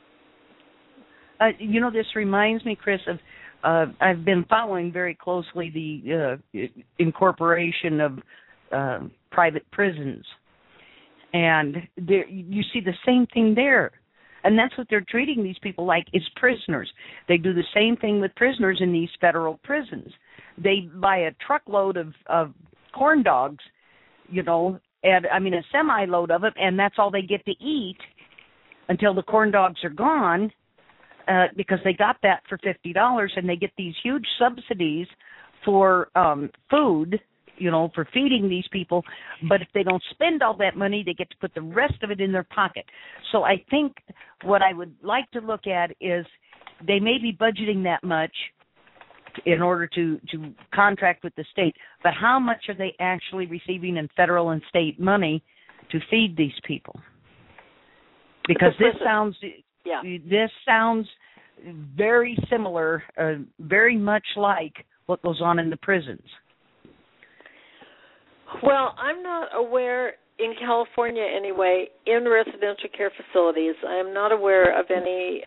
Speaker 3: You know, this reminds me, Chris, of I've been following very closely the incorporation of private prisons, and you see the same thing there. And that's what they're treating these people like, is prisoners. They do the same thing with prisoners in these federal prisons. They buy a truckload of corn dogs, you know, and I mean a semi-load of it, and that's all they get to eat until the corn dogs are gone, because they got that for $50, and they get these huge subsidies for food, for feeding these people. But if they don't spend all that money, they get to put the rest of it in their pocket. So I think what I would like to look at is they may be budgeting that much in order to contract with the state, but how much are they actually receiving in federal and state money to feed these people? Because this sounds very similar, very much like what goes on in the prisons.
Speaker 6: Well, I'm not aware, in California anyway, in residential care facilities, I am not aware of any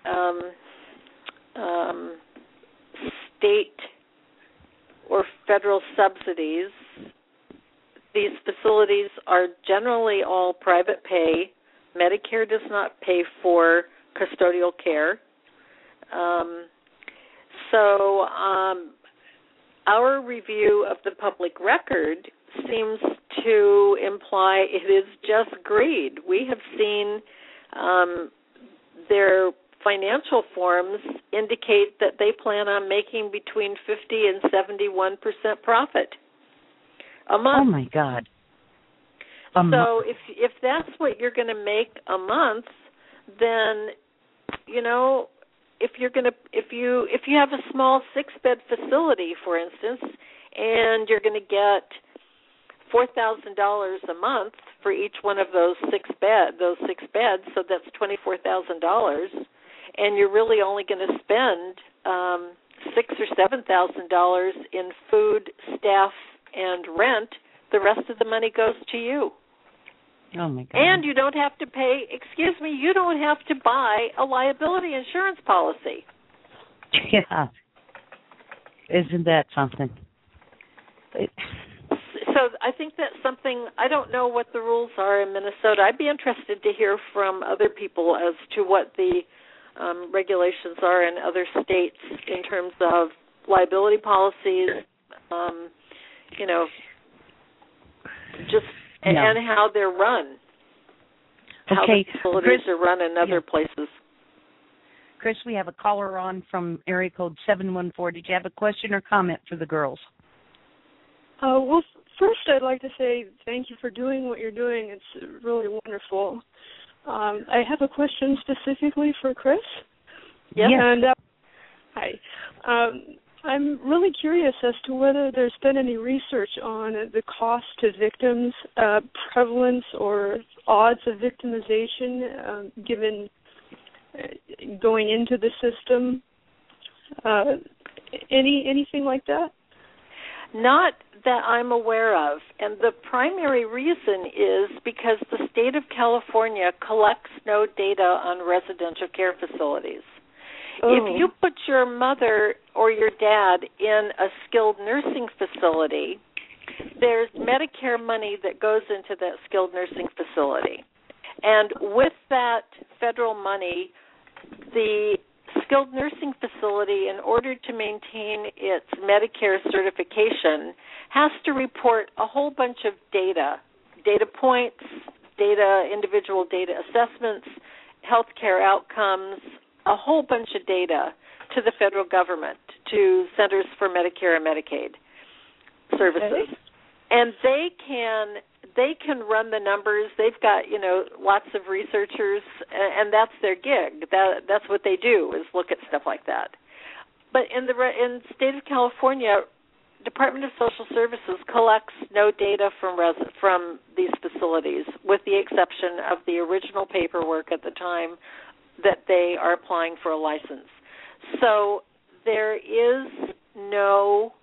Speaker 6: state or federal subsidies. These facilities are generally all private pay. Medicare does not pay for custodial care. So our review of the public record seems to imply it is just greed. We have seen their financial forms indicate that they plan on making between 50 and 71% profit a month.
Speaker 3: Oh my God!
Speaker 6: So if that's what you're going to make a month, then if you have a small 6-bed facility, for instance, and you're going to get $4,000 a month for each one of those six beds, so that's $24,000, and you're really only going to spend $6,000 or $7,000 in food, staff, and rent. The rest of the money goes to you.
Speaker 3: Oh my God!
Speaker 6: And you don't have to pay. You don't have to buy a liability insurance policy.
Speaker 3: Yeah, isn't that something?
Speaker 6: So I think that's something. I don't know what the rules are in Minnesota. I'd be interested to hear from other people as to what the regulations are in other states in terms of liability policies. And how they're run. How the facilities are run in other places.
Speaker 3: Chris, we have a caller on from area code 714. Did you have a question or comment for the girls?
Speaker 8: Well, first I'd like to say thank you for doing what you're doing. It's really wonderful. I have a question specifically for Chris.
Speaker 3: Yes.
Speaker 8: And, hi. I'm really curious as to whether there's been any research on the cost to victims, prevalence or odds of victimization given going into the system. Anything like that?
Speaker 6: Not that I'm aware of. And the primary reason is because the state of California collects no data on residential care facilities. If you put your mother or your dad in a skilled nursing facility, there's Medicare money that goes into that skilled nursing facility. And with that federal money, the skilled nursing facility, in order to maintain its Medicare certification, has to report a whole bunch of data points, individual data assessments, healthcare outcomes, a whole bunch of data to the federal government, to Centers for Medicare and Medicaid Services. Okay. And they can run the numbers. They've got, lots of researchers, and that's their gig. That's what they do, is look at stuff like that. But in the state of California, Department of Social Services collects no data from these facilities, with the exception of the original paperwork at the time that they are applying for a license. So there is no,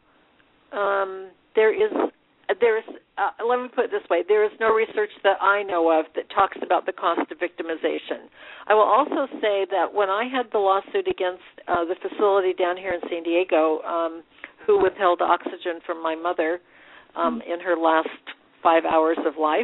Speaker 6: let me put it this way, there is no research that I know of that talks about the cost of victimization. I will also say that when I had the lawsuit against the facility down here in San Diego, who withheld oxygen from my mother in her last 5 hours of life,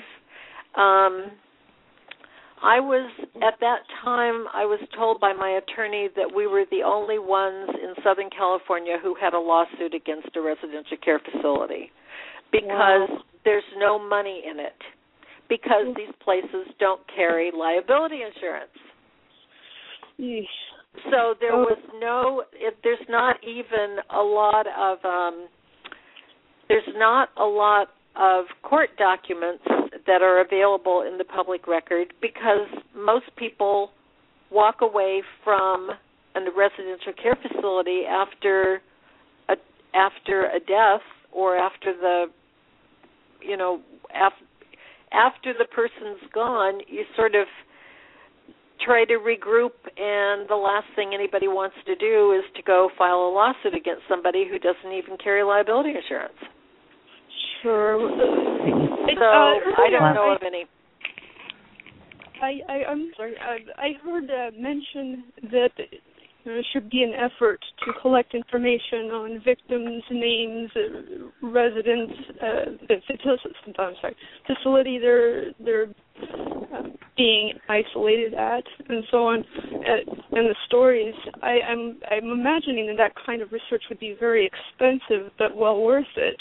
Speaker 6: at that time, I was told by my attorney that we were the only ones in Southern California who had a lawsuit against a residential care facility because there's no money in it, because these places don't carry liability insurance.
Speaker 8: Yeesh.
Speaker 6: So there was there's not even a lot of court documents that are available in the public record because most people walk away from a residential care facility after a death or after after the person's gone. You sort of try to regroup, and the last thing anybody wants to do is to go file a lawsuit against somebody who doesn't even carry liability insurance.
Speaker 8: Sure.
Speaker 6: So I don't know of any.
Speaker 8: I'm sorry. I heard mention that there should be an effort to collect information on victims' names, residents, facility they're being isolated at, and so on, and the stories. I'm imagining that kind of research would be very expensive, but well worth it.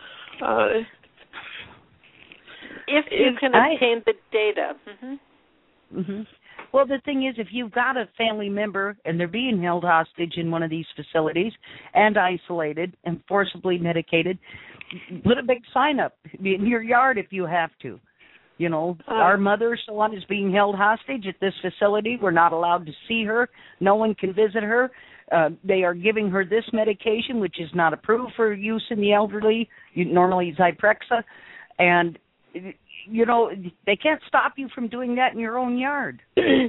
Speaker 6: If you can obtain the data. Mm-hmm.
Speaker 3: Mm-hmm. Well, the thing is, if you've got a family member and they're being held hostage in one of these facilities and isolated and forcibly medicated, put a big sign up in your yard if you have to. You know, our mother, so on, is being held hostage at this facility. We're not allowed to see her. No one can visit her. They are giving her this medication, which is not approved for use in the elderly, normally Zyprexa. And, you know, they can't stop you from doing that in your own yard.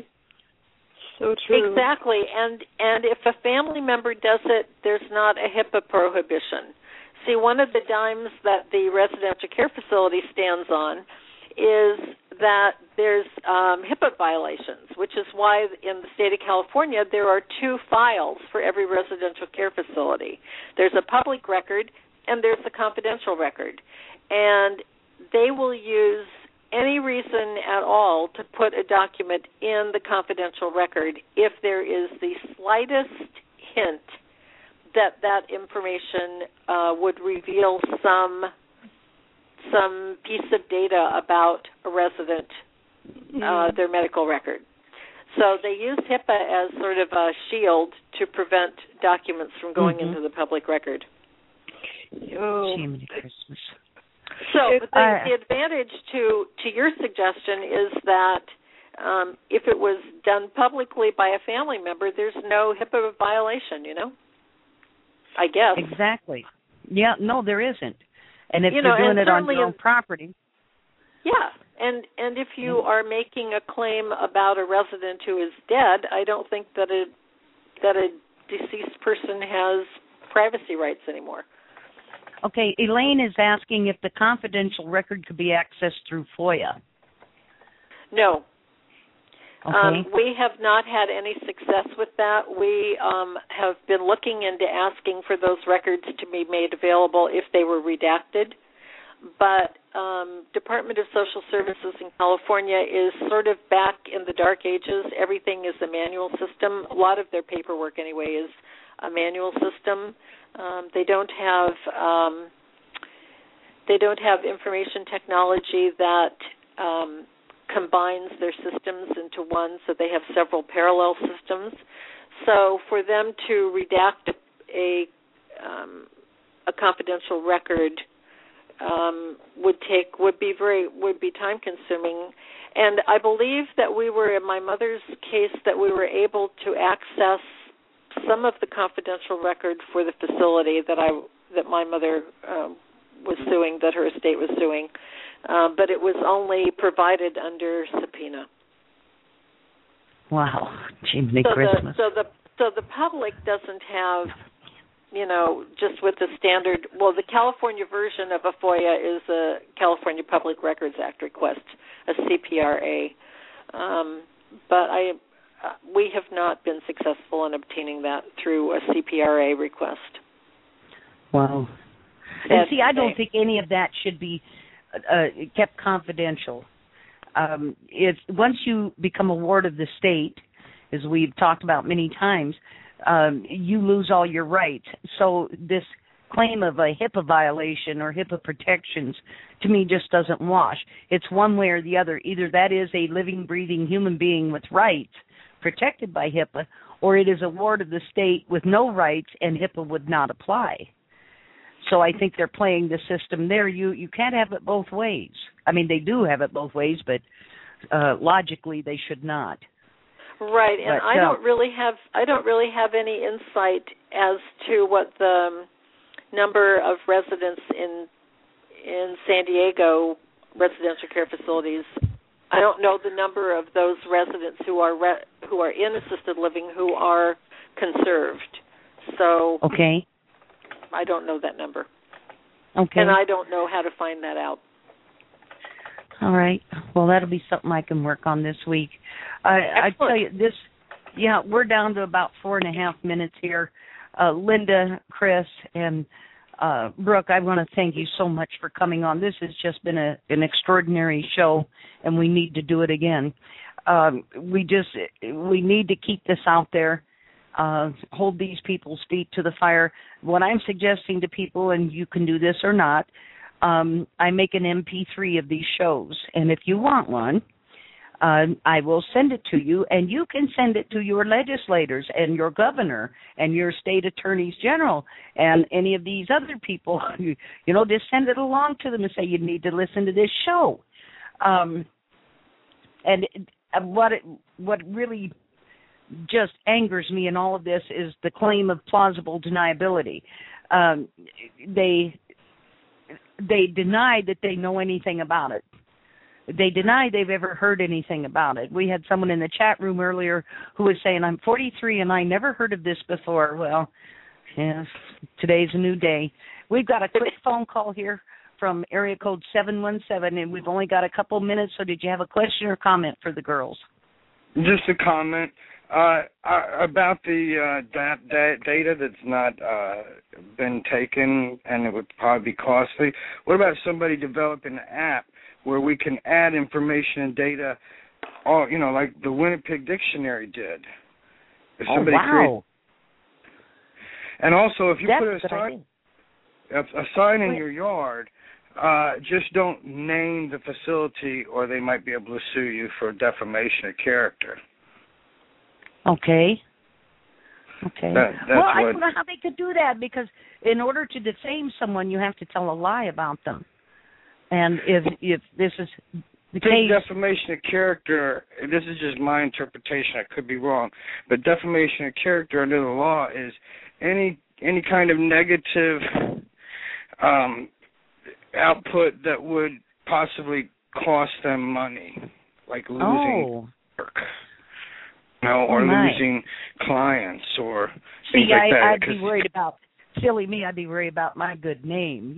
Speaker 8: So true.
Speaker 6: Exactly. And if a family member does it, there's not a HIPAA prohibition. See, one of the dimes that the residential care facility stands on is that there's HIPAA violations, which is why in the state of California there are 2 files for every residential care facility. There's a public record and there's a confidential record. And they will use any reason at all to put a document in the confidential record if there is the slightest hint that that information would reveal some piece of data about a resident, their medical record. So they use HIPAA as sort of a shield to prevent documents from going into the public record.
Speaker 8: Oh.
Speaker 3: Jiminy Christmas.
Speaker 6: So the advantage to your suggestion is that if it was done publicly by a family member, there's no HIPAA violation, you know? I guess.
Speaker 3: Exactly. Yeah, no, there isn't. And if you're doing it on your own property.
Speaker 6: Yeah, and if you are making a claim about a resident who is dead, I don't think that a deceased person has privacy rights anymore.
Speaker 3: Okay, Elaine is asking if the confidential record could be accessed through FOIA.
Speaker 6: No.
Speaker 3: Okay.
Speaker 6: We have not had any success with that. We have been looking into asking for those records to be made available if they were redacted. But Department of Social Services in California is sort of back in the dark ages. Everything is a manual system. A lot of their paperwork, anyway, is a manual system. They don't have information technology that combines their systems into one, so they have several parallel systems. So for them to redact a confidential record would be time consuming. And I believe that we were, in my mother's case, that we were able to access some of the confidential record for the facility that my mother was suing, that her estate was suing. But it was only provided under subpoena.
Speaker 3: Wow, Jiminy Christmas.
Speaker 6: So the public doesn't have, just with the standard. Well, the California version of a FOIA is a California Public Records Act request, a CPRA. But we have not been successful in obtaining that through a CPRA request.
Speaker 3: Wow. And see, I don't think any of that should be kept confidential. If once you become a ward of the state, as we've talked about many times, you lose all your rights. So this claim of a HIPAA violation or HIPAA protections, to me, just doesn't wash. It's one way or the other. Either that is a living, breathing human being with rights, protected by HIPAA, or it is a ward of the state with no rights and HIPAA would not apply. So I think they're playing the system there. You can't have it both ways. I mean, they do have it both ways, but logically they should not.
Speaker 6: Right, and I don't really have any insight as to what the number of residents in San Diego residential care facilities. I don't know the number of those residents who are in assisted living who are conserved. So
Speaker 3: okay,
Speaker 6: I don't know that number.
Speaker 3: Okay,
Speaker 6: and I don't know how to find that out.
Speaker 3: All right. Well, that'll be something I can work on this week. I tell you this. Yeah, we're down to about 4.5 minutes here. Linda, Chris, and Brooke, I want to thank you so much for coming on. This has just been an extraordinary show, and we need to do it again. We need to keep this out there, hold these people's feet to the fire. What I'm suggesting to people, and you can do this or not, I make an MP3 of these shows, and if you want one, I will send it to you, and you can send it to your legislators and your governor and your state attorneys general and any of these other people. Just send it along to them and say you need to listen to this show. And what really just angers me in all of this is the claim of plausible deniability. They deny that they know anything about it. They deny they've ever heard anything about it. We had someone in the chat room earlier who was saying, I'm 43 and I never heard of this before. Well, yes, today's a new day. We've got a quick phone call here from area code 717, and we've only got a couple minutes, so did you have a question or comment for the girls?
Speaker 9: Just a comment. About the data that's not been taken and it would probably be costly. What about somebody developing an app where we can add information and data, like the Winnipeg Dictionary did? If somebody
Speaker 3: wow.
Speaker 9: And also, if you put a sign in your yard, just don't name the facility or they might be able to sue you for defamation of character.
Speaker 3: Okay. Well, I don't know how they could do that, because in order to defame someone, you have to tell a lie about them. And if this is the case,
Speaker 9: defamation of character, this is just my interpretation. I could be wrong, but defamation of character under the law is any kind of negative output that would possibly cost them money, like losing work. Or losing clients or things like that.
Speaker 3: I'd be worried about, silly me, I'd be worried about my good name,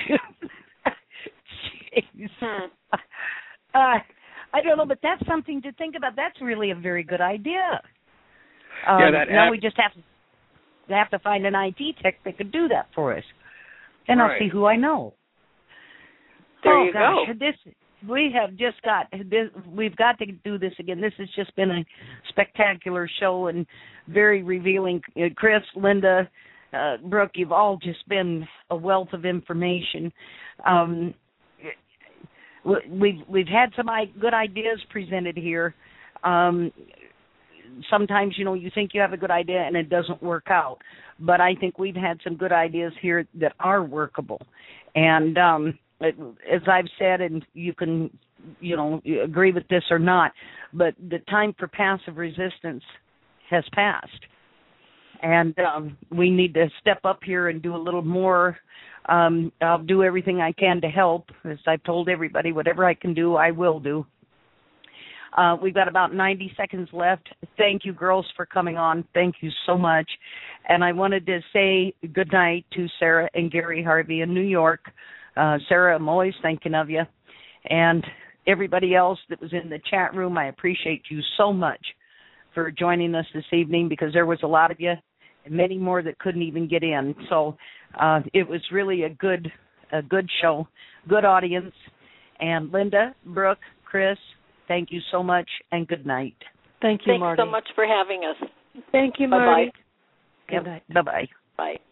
Speaker 3: I don't know, but that's something to think about. That's really a very good idea. Now we just have to find an IT tech that could do that for us. And I'll see who I know.
Speaker 6: There you go.
Speaker 3: We've got to do this again. This has just been a spectacular show and very revealing. Chris, Linda, Brooke, you've all just been a wealth of information. We've had some good ideas presented here. Sometimes, you think you have a good idea and it doesn't work out. But I think we've had some good ideas here that are workable. And as I've said, and you can, agree with this or not, but the time for passive resistance has passed. And we need to step up here and do a little more. I'll do everything I can to help. As I've told everybody, whatever I can do, I will do. We've got about 90 seconds left. Thank you, girls, for coming on. Thank you so much. And I wanted to say good night to Sarah and Gary Harvey in New York. Sarah, I'm always thinking of you. And everybody else that was in the chat room, I appreciate you so much for joining us this evening, because there was a lot of you and many more that couldn't even get in. So it was really a good show, good audience. And Linda, Brooke, Chris, thank you so much, and good night.
Speaker 4: Thank you, Marty.
Speaker 6: Thanks so much for having us.
Speaker 5: Thank you, Marty.
Speaker 6: Bye-bye.
Speaker 3: Bye-bye.
Speaker 6: Bye.